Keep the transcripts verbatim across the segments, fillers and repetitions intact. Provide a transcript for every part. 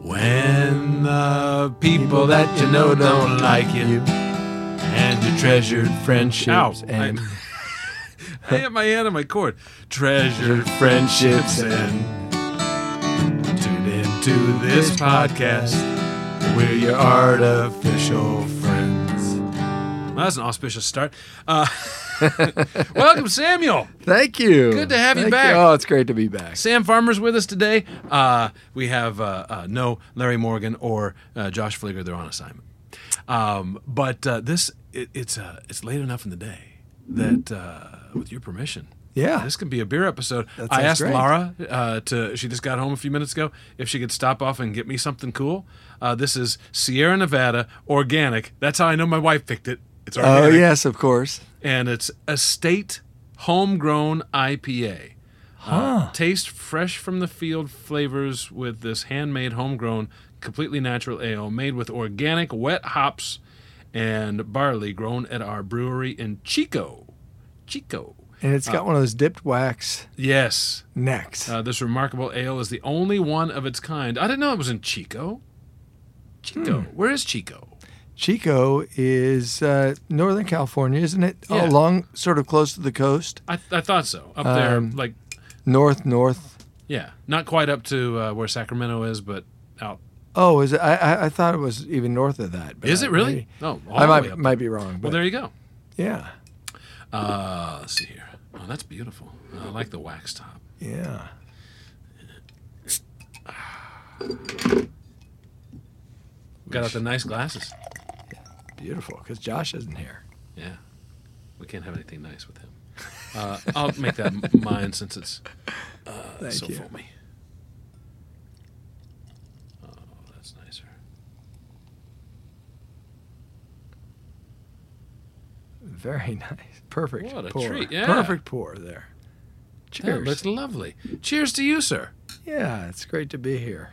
When the people that you know don't like you, and your treasured friendships Ow, and I, I hit my hand on my cord. Treasured friendships friendships and and tune into this podcast. we're your artificial friends. Well, that's an auspicious start. Uh, welcome, Samuel. Thank you. Good to have you Thank back. Oh, it's great to be back. Sam Farmer's with us today. Uh, we have uh, uh, no Larry Morgan or uh, Josh Fligger. They're on assignment. Um, but uh, this, it, it's uh, it's late enough in the day that, uh, with your permission, Yeah. this could be a beer episode. That I sounds asked great. Laura uh, to. She just got home a few minutes ago. If she could stop off and get me something cool. Uh, this is Sierra Nevada organic. That's how I know my wife picked it. It's Oh, organic. yes, of course. And it's Estate Homegrown I P A. Uh, taste fresh from the field flavors with this handmade, homegrown, completely natural ale made with organic wet hops and barley grown at our brewery in Chico. Chico. And it's got one of those dipped wax Yes. necks. Uh, this remarkable ale is the only one of its kind. I didn't know it was in Chico. Chico. Where is Chico? Chico is uh, Northern California, isn't it? Yeah. Along, sort of close to the coast. I, I thought so. Up there, Um, like, North, north. yeah. Not quite up to uh, where Sacramento is, but out. Oh, is it? I, I, I thought it was even north of that. But Is I- it really? maybe- Oh, all I the way might up might be wrong. But Well, there you go. yeah, Uh, let's see here. Oh, that's beautiful. I like the wax top. yeah. Got out the nice glasses. Beautiful, because Josh isn't here. Yeah. We can't have anything nice with him. Uh, I'll make that m- mine since it's uh, Thank so you. foamy. Oh, that's nicer. Very nice. Perfect. What a pour. treat, yeah. Perfect pour there. That Cheers. looks lovely. Cheers to you, sir. Yeah, it's great to be here.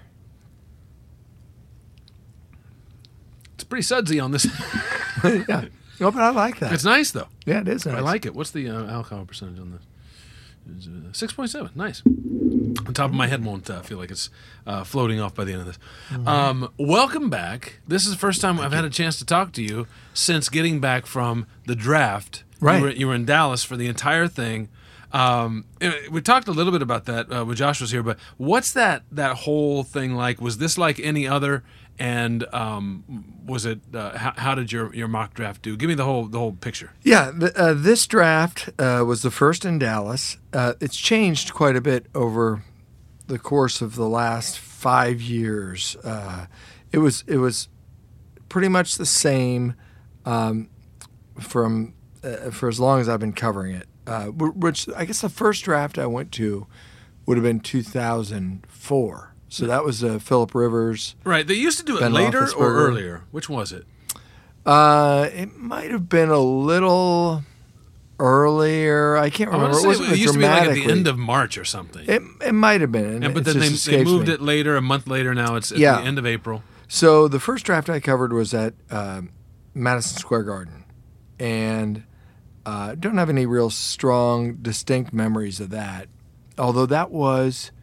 It's pretty sudsy on this. yeah. Oh, but I like that. It's nice, though. yeah, it is nice. I like it. What's the uh, alcohol percentage on this? It's, uh, six point seven. Nice. On top of my head won't uh, feel like it's uh, floating off by the end of this. Mm-hmm. Um, welcome back. This is the first time I've had a chance to talk to you since getting back from the draft. Right. You were, you were in Dallas for the entire thing. Um, we talked a little bit about that uh, when Josh was here, but what's that that whole thing like? Was this like any other? And um, was it? Uh, how, how did your, your mock draft do? Give me the whole the whole picture. Yeah, the, uh, this draft uh, was the first in Dallas. Uh, it's changed quite a bit over the course of the last five years. Uh, it was it was pretty much the same um, from uh, for as long as I've been covering it. Uh, wh- which I guess the first draft I went to would have been two thousand four. So that was uh, Philip Rivers. Right. They used to do it Ben later or Roethlisberger. earlier. Which was it? Uh, it might have been a little earlier. I can't I want remember. to say It wasn't it used to be like at the dramatically. end of March or something. It it might have been. and, but it then they, just they escapes moved me. it later, a month later. Now it's at Yeah. the end of April. So the first draft I covered was at uh, Madison Square Garden, and uh, don't have any real strong, distinct memories of that. Although that was,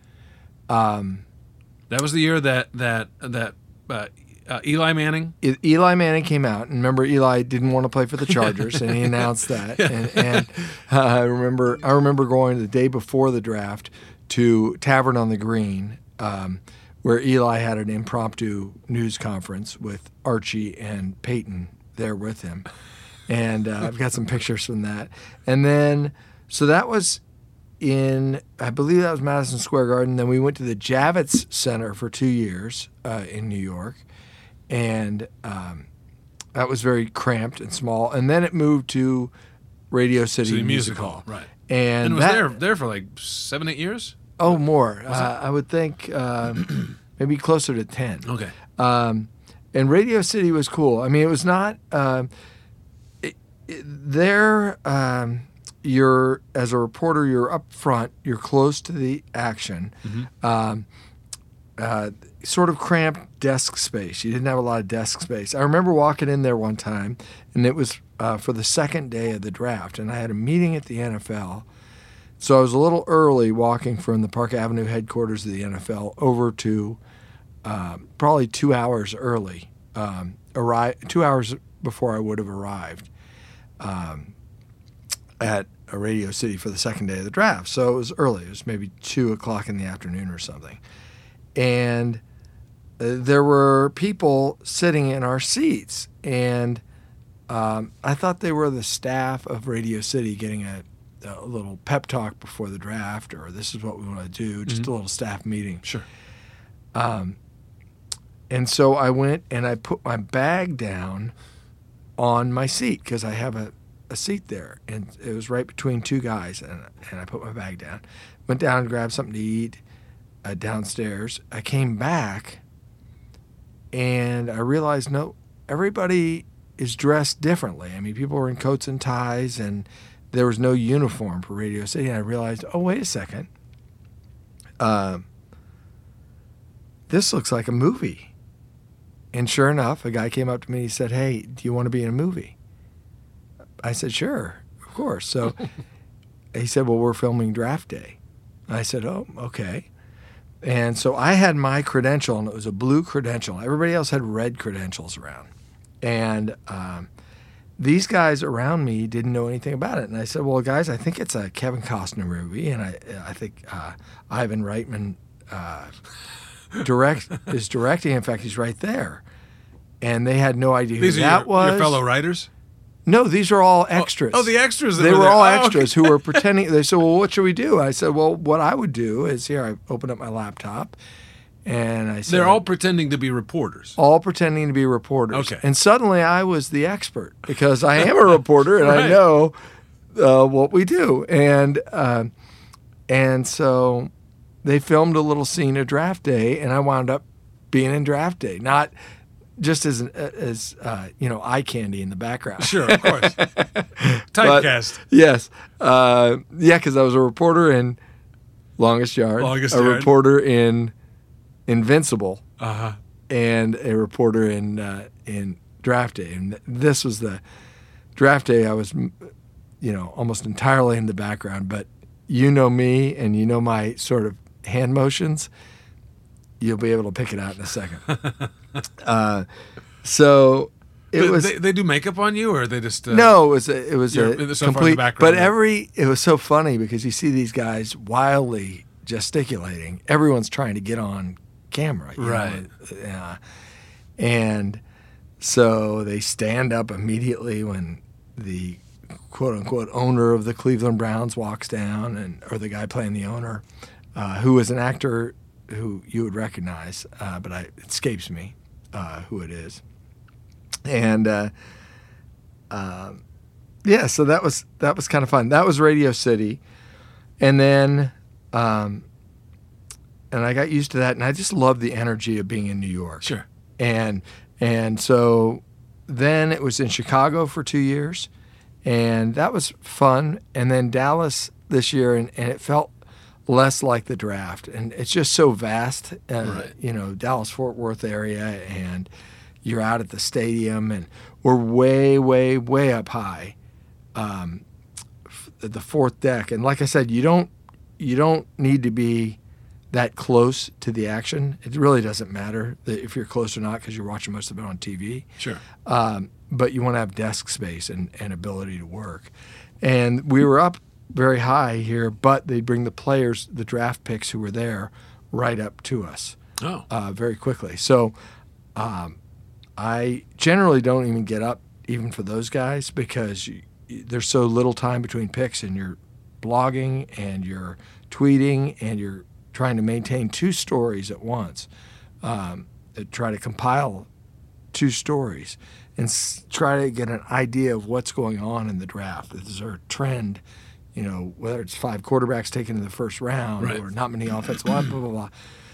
um, That was the year that that that uh, uh, Eli Manning. E- Eli Manning came out, and remember Eli didn't want to play for the Chargers, and he announced that. And, and uh, I remember I remember going the day before the draft to Tavern on the Green, um, where Eli had an impromptu news conference with Archie and Peyton there with him, and uh, I've got some pictures from that. And then so that was in, I believe that was Madison Square Garden. Then we went to the Javits Center for two years uh, in New York. And um, that was very cramped and small. And then it moved to Radio City, City Music, Music Hall. Hall, right. And, And it was that, there there for like seven, eight years. Oh, more. Uh, I would think um, maybe closer to ten. Okay. Um, and Radio City was cool. I mean, it was not um, it, it, there. Um, you're as a reporter, you're up front. You're close to the action. Mm-hmm. Um, uh, sort of cramped desk space. You didn't have a lot of desk space. I remember walking in there one time, and it was uh, for the second day of the draft, and I had a meeting at the N F L. So I was a little early walking from the Park Avenue headquarters of the N F L over to um, probably two hours early, um, arri- two hours before I would have arrived um, at a Radio City for the second day of the draft. So it was early. It was maybe two o'clock in the afternoon or something. And uh, there were people sitting in our seats. And um, I thought they were the staff of Radio City getting a, a little pep talk before the draft, or this is what we want to do, just Mm-hmm. a little staff meeting. Sure. Um, and so I went and I put my bag down on my seat because I have a, a seat there. And it was right between two guys. And, and I put my bag down. Went down and grabbed something to eat uh, downstairs. I came back and I realized, no, everybody is dressed differently. I mean, people were in coats and ties and there was no uniform for Radio City. And I realized, oh, wait a second. Um, this looks like a movie. And sure enough, a guy came up to me and he said, hey, do you want to be in a movie? I said, sure, of course. So he said, well, we're filming Draft Day. I said, oh, okay. And so I had my credential, and it was a blue credential. Everybody else had red credentials around. And um, these guys around me didn't know anything about it. And I said, well, guys, I think it's a Kevin Costner movie, and I, I think uh, Ivan Reitman uh, direct is directing. In fact, he's right there. And they had no idea who These are that your, was. your fellow writers? No, these are all extras. Oh, the extras. That They were were there. all Oh, extras who were pretending. They said, well, what should we do? I said, well, what I would do is, here, I opened up my laptop, and I said, They're all pretending to be reporters. all pretending to be reporters. Okay. And suddenly I was the expert because I am a reporter and Right. I know uh, what we do. And uh, and so they filmed a little scene of Draft Day, and I wound up being in Draft Day, not just as an, as uh, you know, eye candy in the background. Sure, of course. Typecast. Yes, uh, yeah, because I was a reporter in Longest Yard, Longest a Yard. reporter in Invincible, Uh-huh. and a reporter in uh, in Draft Day. And this was the Draft Day. I was, you know, almost entirely in the background. But you know me, and you know my sort of hand motions. You'll be able to pick it out in a second. uh, so it They- was. They, they do makeup on you, or they just uh, No, it was a, it was You're a in the- so far in the complete. background, But yeah. every it was so funny because you see these guys wildly gesticulating. Everyone's trying to get on camera, you know, Right. uh, and so they stand up immediately when the quote unquote owner of the Cleveland Browns walks down, and or the guy playing the owner, uh, who is an actor who you would recognize, uh, but I, it escapes me uh, who it is, and. Uh, um, yeah, so that was that was kind of fun. That was Radio City, and then, um, and I got used to that, and I just loved the energy of being in New York. Sure. And and so then it was in Chicago for two years, and that was fun. And then Dallas this year, and, and it felt less like the draft, and it's just so vast. Uh, Right. You know, Dallas Fort Worth area, and you're out at the stadium, and we're way, way, way up high, um, f- the fourth deck. And like I said, you don't you don't need to be that close to the action. It really doesn't matter that if you're close or not because you're watching most of it on T V. Sure. Um, but you want to have desk space and, and ability to work. And we were up very high here, but they bring the players, the draft picks who were there, right up to us Oh. uh, very quickly. So um, I generally don't even get up even for those guys because you, there's so little time between picks, and you're blogging and you're tweeting and you're trying to maintain two stories at once, um, to try to compile two stories and s- try to get an idea of what's going on in the draft. Is there a trend, you know, whether it's five quarterbacks taken in the first round Right. or not many offensive line, blah, blah, blah.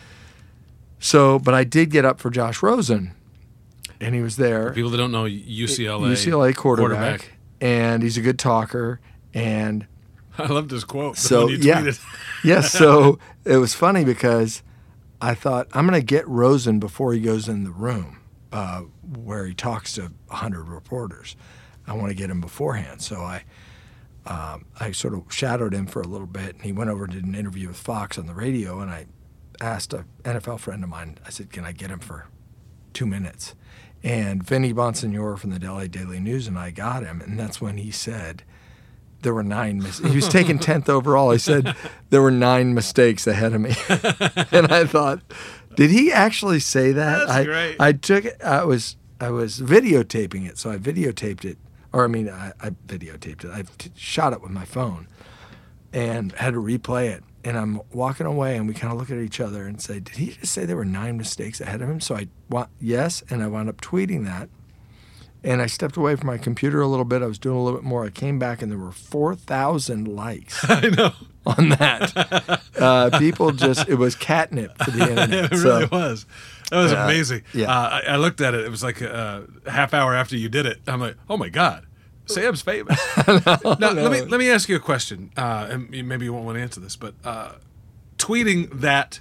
So, but I did get up for Josh Rosen, and he was there. People that don't know, U C L A. U C L A quarterback, and he's a good talker. And I love this quote. so, when you yeah. tweeted. yes, so it was funny because I thought, I'm going to get Rosen before he goes in the room uh, where he talks to one hundred reporters. I want to get him beforehand. So I um, I sort of shadowed him for a little bit, and he went over and did an interview with Fox on the radio, and I asked a N F L friend of mine, I said, can I get him for two minutes? And Vinny Bonsignore from the L A Daily News and I got him, and that's when he said there were nine mistakes. He was taking tenth overall. He said there were nine mistakes ahead of me. And I thought, did he actually say that? That's I, great. I took it, I was, I was videotaping it, so I videotaped it, or I mean, I, I videotaped it. I t- shot it with my phone and had to replay it. And I'm walking away, and we kind of look at each other and say, did he just say there were nine mistakes ahead of him? So I, wa- yes, and I wound up tweeting that. And I stepped away from my computer a little bit. I was doing a little bit more. I came back, and there were four thousand likes I know. on that. uh, people just, it was catnip for the internet. It So, really was. That was Uh, amazing. yeah. Uh, I, I looked at it. It was like a, a half hour after you did it. I'm like, oh my God, Sam's famous. now, let me let me ask you a question. Uh, and you- maybe you won't want to answer this, but uh, tweeting that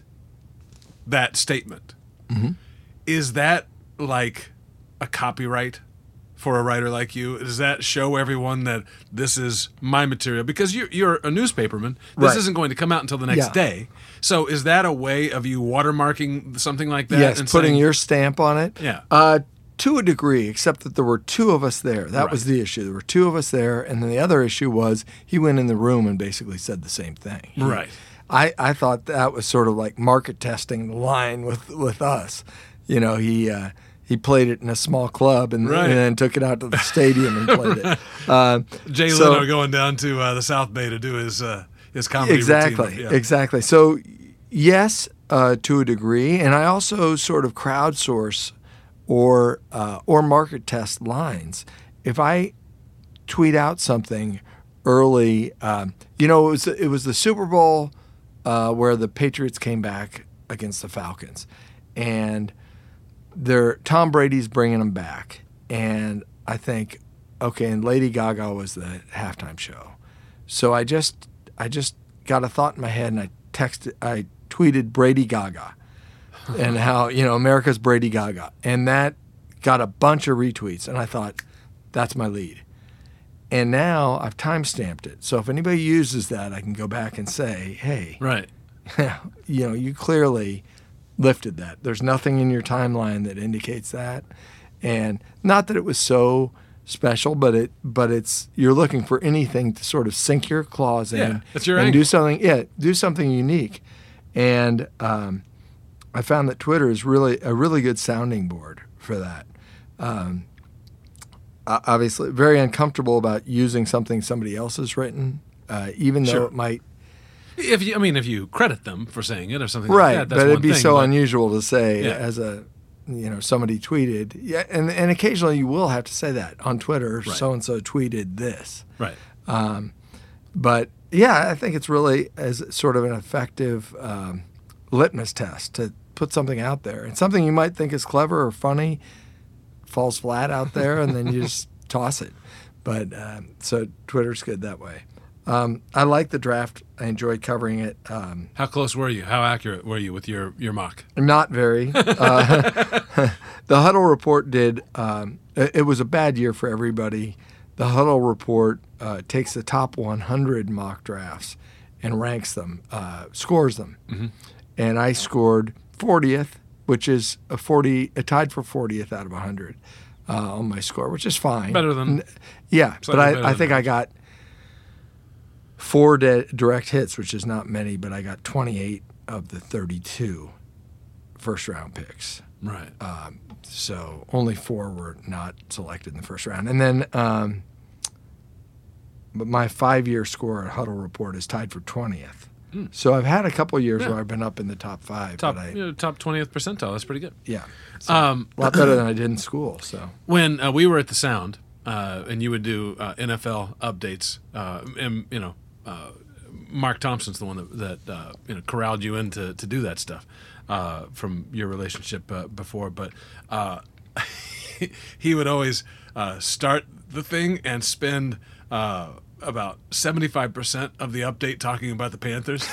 that statement, Mm-hmm. is that like a copyright for a writer like you? Does that show everyone that this is my material? Because you're, you're a newspaperman. This Right. isn't going to come out until the next Yeah. day. So is that a way of you watermarking something like that? yes, and putting saying, your stamp on it. Yeah. Uh, to a degree, except that there were two of us there. That Right. was the issue. There were two of us there, and then the other issue was he went in the room and basically said the same thing. He- Right. I, I thought that was sort of like market testing the line with, with us. You know, he uh, he played it in a small club and, Right. and then took it out to the stadium and played it. Uh, Jay so- Leno going down to uh, the South Bay to do his uh, his comedy Exactly, routine. Yeah. exactly. So, yes, uh, to a degree, and I also sort of crowdsource or uh, or market test lines. If I tweet out something early, um, you know, it was it was the Super Bowl uh, where the Patriots came back against the Falcons, and they're Tom Brady's bringing them back, and I think, okay, and Lady Gaga was the halftime show, so I just I just got a thought in my head, and I texted, I tweeted Brady Gaga, and how, you know, America's Brady Gaga, and that got a bunch of retweets, and I thought, that's my lead. And now I've timestamped it, so if anybody uses that, I can go back and say, hey, Right. you know, you clearly lifted that. There's nothing in your timeline that indicates that, and not that it was so special, but it but it's you're looking for anything to sort of sink your claws in, Yeah, it's your and angle. do something. Yeah, do something unique. And um, I found that Twitter is really a really good sounding board for that. Um, o- obviously, very uncomfortable about using something somebody else has written, uh, even though Sure. it might. If you, I mean, if you credit them for saying it or something Right, like that, that's but one it'd be thing, so but- unusual to say Yeah. as a, you know, somebody tweeted. Yeah, and, and occasionally you will have to say that on Twitter. Right. So and so tweeted this. Right. But yeah, I think it's really as sort of an effective um, litmus test to put something out there, and something you might think is clever or funny falls flat out there, and then you just toss it. But um, so Twitter's good that way. Um, I like the draft. I enjoyed covering it. Um, How close were you? How accurate were you with your, your mock? Not very. Uh, the Huddle Report did. Um, it, it was a bad year for everybody. The Huddle Report uh, takes the top one hundred mock drafts and ranks them, uh, scores them, Mm-hmm. and I scored fortieth, which is a forty, a tied for fortieth out of one hundred uh, on my score, which is fine. Better than- N- yeah, but slightly better I, I than think I average. got four de- direct hits, which is not many, but I got twenty-eight of the thirty-two first round picks. Right. So only four were not selected in the first round. And then, um, but my five year score at Huddle Report is tied for twentieth. So I've had a couple of years Yeah. where I've been up in the top five. top but I, you know, top twentieth percentile. That's pretty good. yeah. So Um, a lot better than I did in school. So when uh, we were at the Sound, uh, and you would do uh, N F L updates, uh, and you know, uh, Mark Thompson's the one that, that uh, you know corralled you in to, to do that stuff uh, from your relationship uh, before. But uh, he would always uh, start the thing and spend uh, about seventy-five percent of the update talking about the Panthers.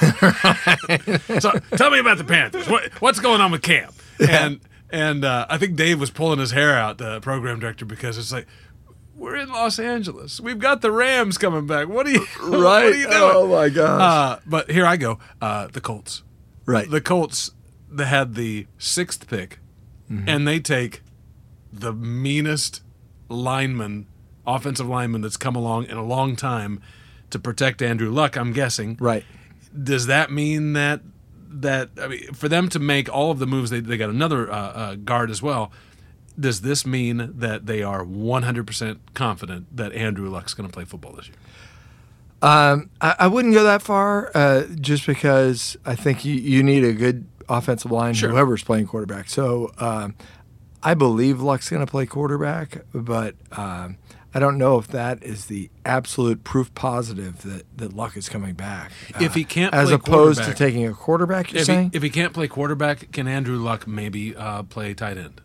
So tell me about the Panthers. What, what's going on with camp? And and uh, I think Dave was pulling his hair out, the program director, because it's like, we're in Los Angeles. We've got the Rams coming back. What are you, what are you doing? Oh my gosh. Uh, but here I go. Uh, the Colts. Right. The Colts they had the sixth pick, mm-hmm. and they take the meanest lineman, offensive lineman that's come along in a long time to protect Andrew Luck, I'm guessing. Right. Does that mean that that I mean, for them to make all of the moves, they they got another uh, uh, guard as well. Does this mean that they are one hundred percent confident that Andrew Luck's going to play football this year? Um, I, I wouldn't go that far, uh, just because I think you, you need a good offensive line, sure. whoever's playing quarterback. So um, I believe Luck's going to play quarterback, but um, I don't know if that is the absolute proof positive that, that Luck is coming back. If he can't uh, as play opposed to taking a quarterback, you're if saying? He, if he can't play quarterback, can Andrew Luck maybe uh, play tight end?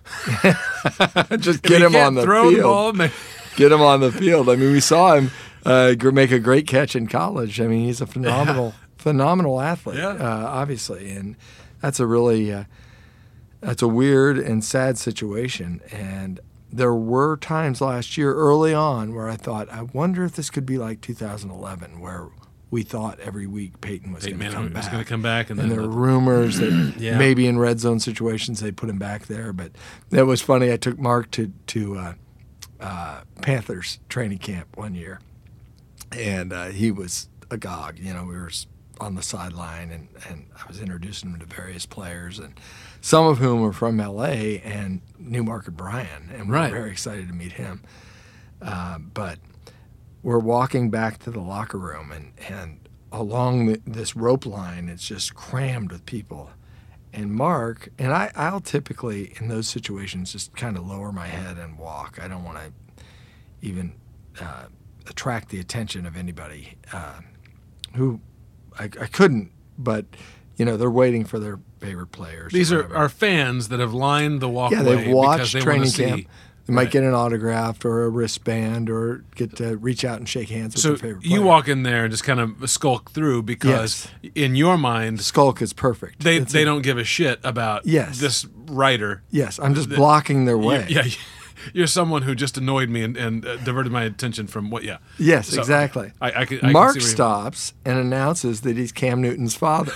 Just get him on the throw field. The ball, maybe. Get him on the field. I mean, we saw him uh, make a great catch in college. I mean, he's a phenomenal, yeah. phenomenal athlete, yeah. uh, obviously, and that's a really uh, that's a weird and sad situation. And there were times last year, early on, where I thought, I wonder if this could be like two thousand eleven, where we thought every week Peyton was going to come back. was going to come back, and, and then there were rumors that yeah. maybe in red zone situations they put him back there. But that was funny. I took Mark to to uh, uh, Panthers training camp one year, and uh, he was agog. You know, we were on the sideline, and, and I was introducing him to various players, and some of whom were from L A and knew Mark O'Brien, and we right. were very excited to meet him. Uh, but we're walking back to the locker room, and, and along the, this rope line, it's just crammed with people. And Mark, and I, I'll typically, in those situations, just kind of lower my head and walk. I don't want to even uh, attract the attention of anybody uh, who I, I couldn't, but, you know, they're waiting for their favorite players. These are, are fans that have lined the walkway. Yeah, they've watched they training see, camp. They might right. get an autograph or a wristband or get to reach out and shake hands with so their favorite player. You walk in there and just kind of skulk through because yes. in your mind, skulk is perfect. They it's they a, don't give a shit about yes. this writer. Yes, I'm just blocking their way. You, yeah, you're someone who just annoyed me and, and uh, diverted my attention from what? Yeah. Yes, so, I, I, can, I Mark can see stops and announces that he's Cam Newton's father.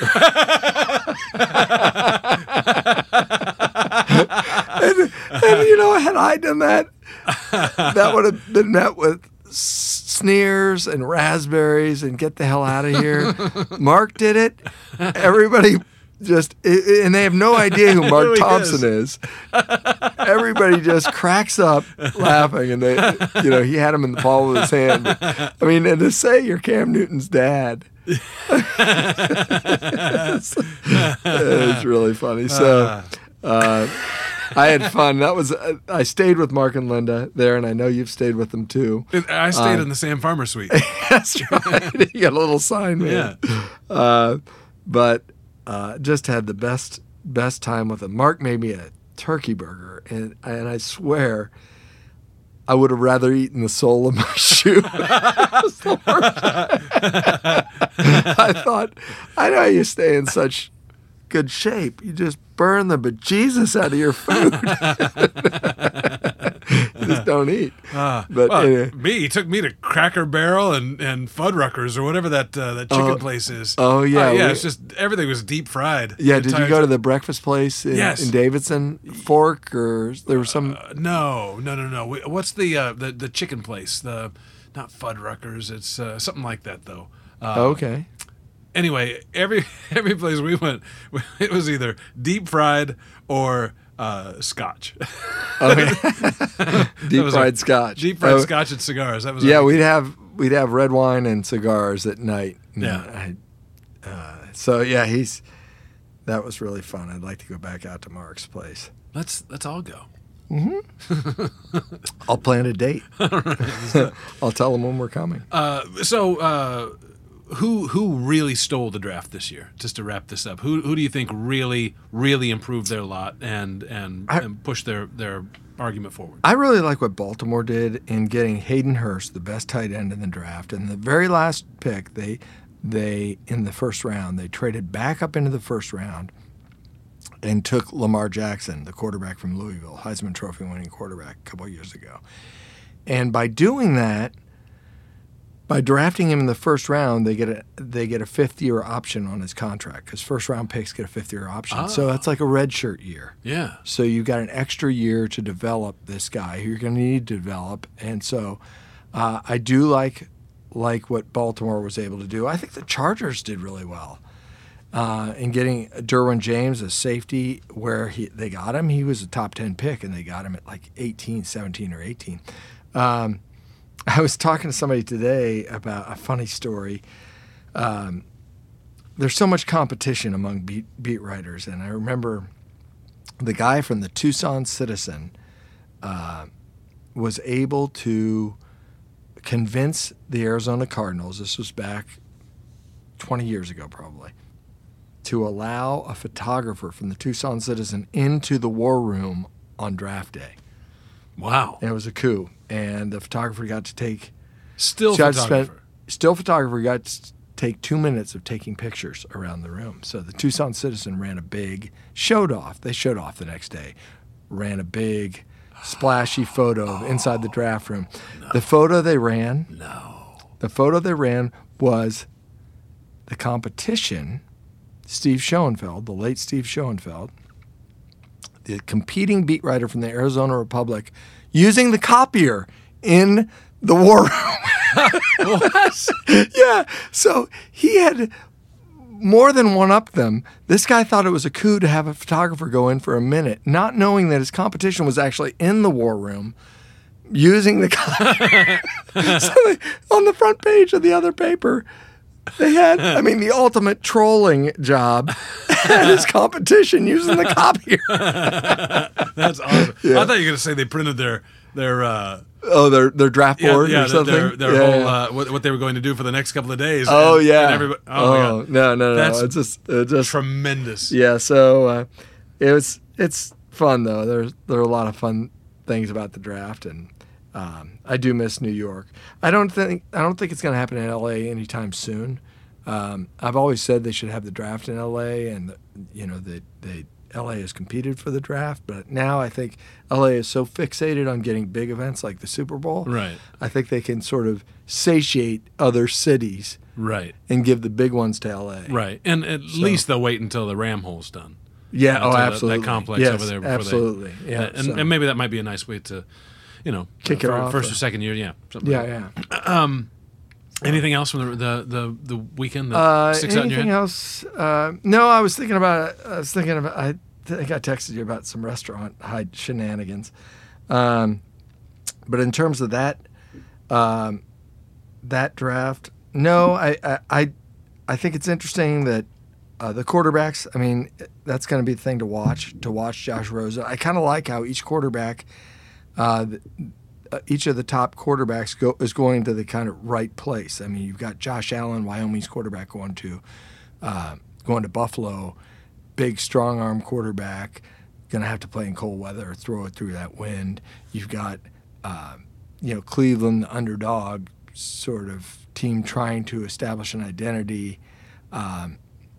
and, and you know, had I done that, that would have been met with sneers and raspberries and get the hell out of here. Mark did it. Everybody just, and they have no idea who Mark Thompson is. Everybody just cracks up laughing, and they, you know, he had him in the palm of his hand. I mean, and to say you're Cam Newton's dad. it's, it's really funny. So uh, I had fun. That was uh, I stayed with Mark and Linda there, and I know you've stayed with them too. I stayed uh, in the Sam Farmer suite. That's right. You got a little sign, man. Yeah. Uh, but uh, just had the best best time with them. Mark made me a turkey burger, and and I swear, I would have rather eaten the sole of my shoe. I thought, I know you stay in such good shape. You just burn the bejesus out of your food. You just don't eat. Uh, but well, anyway. me, he took me to Cracker Barrel and, and Fuddruckers or whatever that uh, that chicken oh, place is. Oh, yeah. Uh, yeah, we, it's just everything was deep fried. Yeah, did you go to the breakfast place in, yes. in Davidson? Fork or there was some... Uh, no, no, no, no. What's the, uh, the the chicken place? The Not Fuddruckers. It's uh, something like that, though. Uh, oh, okay. Anyway, every every place we went, it was either deep fried or uh, scotch. Okay. Deep fried our, scotch. Deep fried oh, scotch and cigars. That was yeah. our, We'd have we'd have red wine and cigars at night. Yeah. I, uh, so yeah, he's that was really fun. I'd like to go back out to Mark's place. Let's let's all go. Mm-hmm. I'll plan a date. All right. I'll tell them when we're coming. Uh, so. Uh, Who who really stole the draft this year? Just to wrap this up, who who do you think really really improved their lot and and, I, and pushed their, their argument forward? I really like what Baltimore did in getting Hayden Hurst, the best tight end in the draft, and the very last pick they they in the first round they traded back up into the first round and took Lamar Jackson, the quarterback from Louisville, Heisman Trophy winning quarterback a couple of years ago, and by doing that. by drafting him in the first round, they get a they get a fifth year option on his contract because first round picks get a fifth year option. Oh. So that's like a redshirt year. Yeah. So you got an extra year to develop this guy who you're going to need to develop, and so uh, I do like like what Baltimore was able to do. I think the Chargers did really well uh, in getting Derwin James, a safety, where he they got him. He was a top ten pick, and they got him at like eighteen, seventeen, or eighteen. Um, I was talking to somebody today about a funny story. Um, there's so much competition among beat, beat writers, and I remember the guy from the Tucson Citizen uh, was able to convince the Arizona Cardinals, this was back twenty years ago probably, to allow a photographer from the Tucson Citizen into the war room on draft day. Wow. And it was a coup. And the photographer got to take... Still Judge photographer. Spent, still photographer got to take two minutes of taking pictures around the room. So the Tucson Citizen ran a big... Showed off. They showed off the next day. Ran a big, splashy photo of inside the draft room. No. The photo they ran... No. The photo they ran was the competition, Steve Schoenfeld, the late Steve Schoenfeld, the competing beat writer from the Arizona Republic, using the copier in the war room. What? Yeah. So he had more than one up them. This guy thought it was a coup to have a photographer go in for a minute, not knowing that his competition was actually in the war room, using the copier. So they, on the front page of the other paper, they had, I mean, the ultimate trolling job at his competition using the copier. That's awesome. Yeah. I thought you were going to say they printed their their uh, Oh, their their draft yeah, board yeah, or something? their, their Yeah, whole yeah. uh, what, what they were going to do for the next couple of days. Oh, and, yeah. And everybody, oh, my oh God. no, no, no. That's it's just, it's just Tremendous. yeah. So uh, it was, it's fun though. There's there are a lot of fun things about the draft, and um, I do miss New York. I don't think I don't think it's going to happen in L A anytime soon. Um, I've always said they should have the draft in L A, and the, you know they they L A has competed for the draft, but now I think L A is so fixated on getting big events like the Super Bowl. Right. I think they can sort of satiate other cities Right. and give the big ones to L A. Right. And at So- least they'll wait until the Ram Hole's done. Yeah. Until Oh, that- absolutely. That complex yes, over there. Before absolutely. They, yeah. And, so- and maybe that might be a nice way to, you know, Kick uh, it for off, first or- or second year. Yeah. something like yeah, yeah. that. Um, anything else from the the the, the weekend that Uh, sticks out in your anything head? else? Uh, no, I was thinking about. I was thinking about. I think I texted you about some restaurant hide shenanigans. Um, but in terms of that, um, that draft, no, I, I, I, I think it's interesting that uh, the quarterbacks. I mean, that's going to be the thing to watch. To watch Josh Rosen. I kind of like how each quarterback. Uh, the, Uh, each of the top quarterbacks go, is going to the kind of right place. I mean, you've got Josh Allen, Wyoming's quarterback, going to uh, going to Buffalo, big strong arm quarterback, going to have to play in cold weather, throw it through that wind. You've got uh, you know Cleveland, the underdog sort of team trying to establish an identity. Um,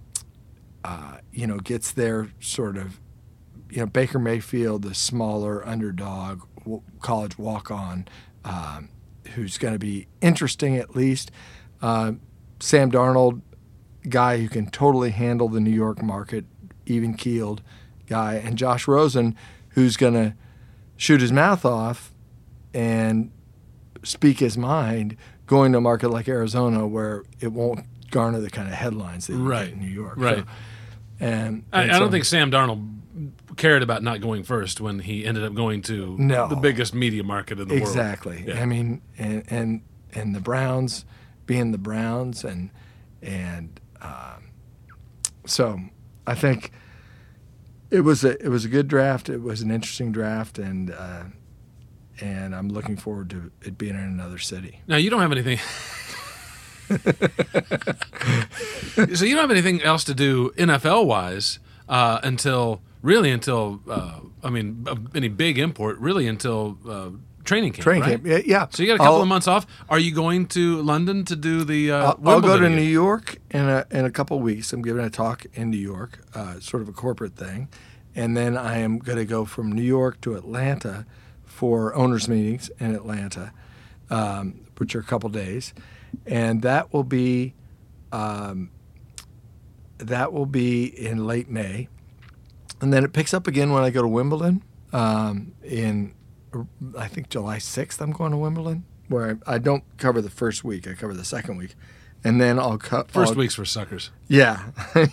uh, you know, gets their sort of you know Baker Mayfield, the smaller underdog. College walk-on, um, who's going to be interesting at least. Uh, Sam Darnold, guy who can totally handle the New York market, even-keeled guy, and Josh Rosen, who's going to shoot his mouth off and speak his mind, going to a market like Arizona where it won't garner the kind of headlines that you Right. get in New York. Right. So, and, I, and I don't so- think Sam Darnold cared about not going first when he ended up going to No. the biggest media market in the world. Exactly. Yeah. I mean, and, and and the Browns being the Browns, and and um, so I think it was a it was a good draft. It was an interesting draft, and uh, and I'm looking forward to it being in another city. Now you don't have anything. So you don't have anything else to do N F L wise uh, until really until uh, I mean uh, any big import really until uh, training camp. Training right? camp, yeah, yeah. So you got a couple I'll- of months off. Are you going to London to do the? Uh, I'll, I'll go Wimbledon to again? New York in a in a couple of weeks. I'm giving a talk in New York, uh, sort of a corporate thing, and then I am going to go from New York to Atlanta for owners meetings in Atlanta, um, which are a couple days, and that will be um, that will be in late May, and then it picks up again when I go to Wimbledon um, in I think July sixth. I'm going to Wimbledon, where I, I don't cover the first week; I cover the second week, and then I'll cut. 1st week's for suckers. Yeah,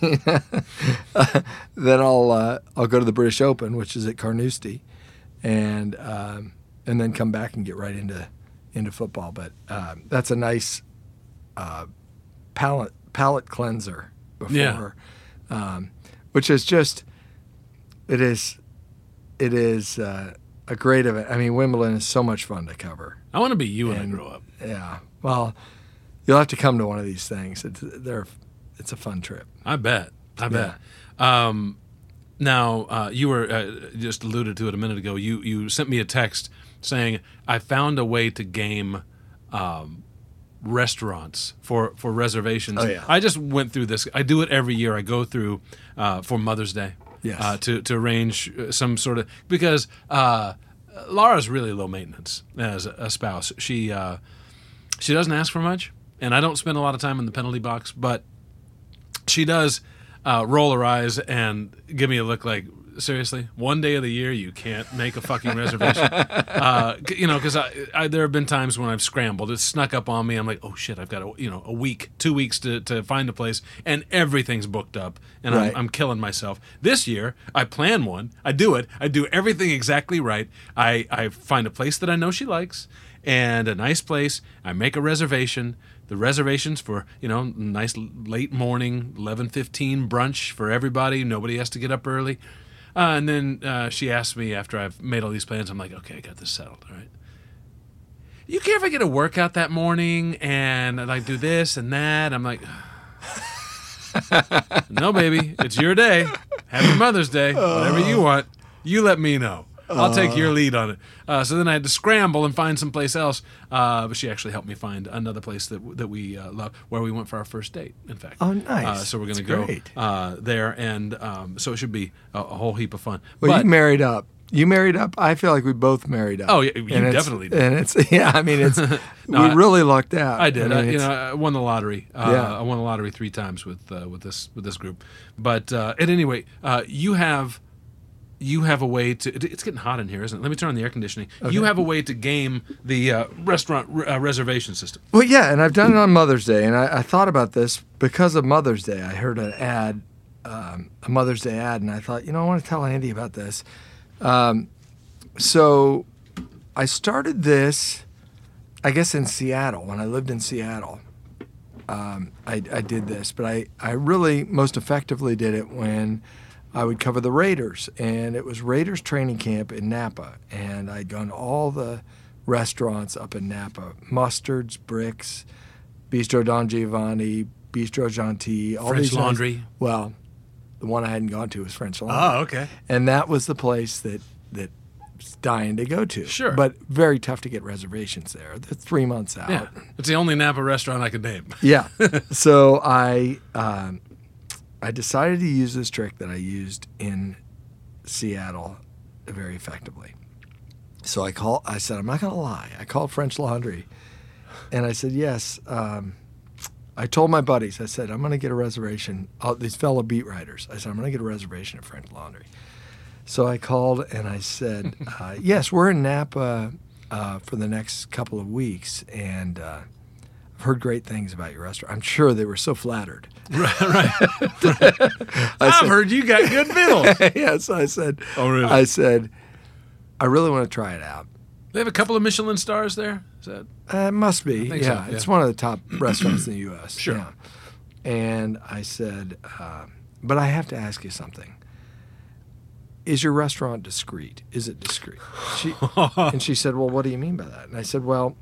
then I'll uh, I'll go to the British Open, which is at Carnoustie, and um, and then come back and get right into into football. But um, that's a nice uh, palate palate cleanser before, Yeah. um, which is just it is it is uh, a great event. I mean, Wimbledon is so much fun to cover. I want to be you when And- I grow up. Yeah, well, you'll have to come to one of these things. It's they're it's a fun trip. I bet. I bet. Um, now, uh, you were uh, just alluded to it a minute ago. You you sent me a text saying I found a way to game um, restaurants for, for reservations. Oh, yeah. I just went through this. I do it every year. I go through uh, for Mother's Day. Yes. Uh, to to arrange some sort of because uh, Laura's really low maintenance as a, a spouse. She uh, she doesn't ask for much, and I don't spend a lot of time in the penalty box, but she does uh, roll her eyes and give me a look like, seriously, one day of the year you can't make a fucking reservation. uh, c- you know, because I, I, there have been times when I've scrambled. It's snuck up on me. I'm like, oh shit, I've got a, you know a week, two weeks to, to find a place, and everything's booked up, and Right. I'm, I'm killing myself. This year, I plan one. I do it. I do everything exactly right. I, I find a place that I know she likes, and a nice place. I make a reservation. The reservations for, you know, nice late morning, eleven fifteen brunch for everybody. Nobody has to get up early. Uh, and then uh, she asked me after I've made all these plans, I'm like, okay, I got this settled, all right? You care if I get a workout that morning and I like do this and that? I'm like, no, baby, it's your day. Happy Mother's Day. Whatever you want, you let me know. I'll take your lead on it. Uh, so then I had to scramble and find someplace else. Uh, but she actually helped me find another place that that we uh, love, where we went for our first date, in fact. Oh, nice. Uh, so we're going to That's go great. uh, there, and um, so it should be a, a whole heap of fun. Well, but you married up. You married up. I feel like we both married up. Oh, yeah, you And it's- definitely did. And it's yeah. I mean, it's No, we I- really lucked out. I did. I I mean, you it's- know, I won the lottery. Uh, Yeah. I won the lottery three times with uh, with this with this group. But uh, at any rate, uh, you have you have a way to. It's getting hot in here, isn't it? Let me turn on the air conditioning. You have a way to game the uh, restaurant uh, reservation system. Well, yeah, and I've done it on Mother's Day, and I, I thought about this because of Mother's Day. I heard an ad, um, a Mother's Day ad, and I thought, you know, I want to tell Andy about this. Um, so I started this, I guess, in Seattle. When I lived in Seattle, um, I, I did this, but I, I really most effectively did it when I would cover the Raiders, and it was Raiders training camp in Napa, and I'd gone to all the restaurants up in Napa, Mustards, Bricks, Bistro Don Giovanni, Bistro Gentil, all French these nice- Laundry. well, the one I hadn't gone to was French Laundry. okay. And that was the place that that was dying to go to. Sure. But very tough to get reservations there. They're three months out. Yeah, it's the only Napa restaurant I could name. Yeah. So I um, I decided to use this trick that I used in Seattle very effectively. So I call. I said, I'm not going to lie. I called French Laundry, and I said, yes. Um, I told my buddies. I said, I'm going to get a reservation. Oh, these fellow beat writers. I said, I'm going to get a reservation at French Laundry. So I called and I said, uh, yes, we're in Napa uh, for the next couple of weeks, and uh, I've heard great things about your restaurant. I'm sure they were so flattered. right. right. I I've said, heard you got good meals. yeah, so I said, Oh, really? I said, I really want to try it out. They have a couple of Michelin stars there. Is that Uh, it must be. think Yeah, so, yeah. it's one of the top restaurants in the U S Sure. Yeah. And I said, uh, but I have to ask you something. Is your restaurant discreet? Is it discreet? She, and she said, well, what do you mean by that? And I said, well,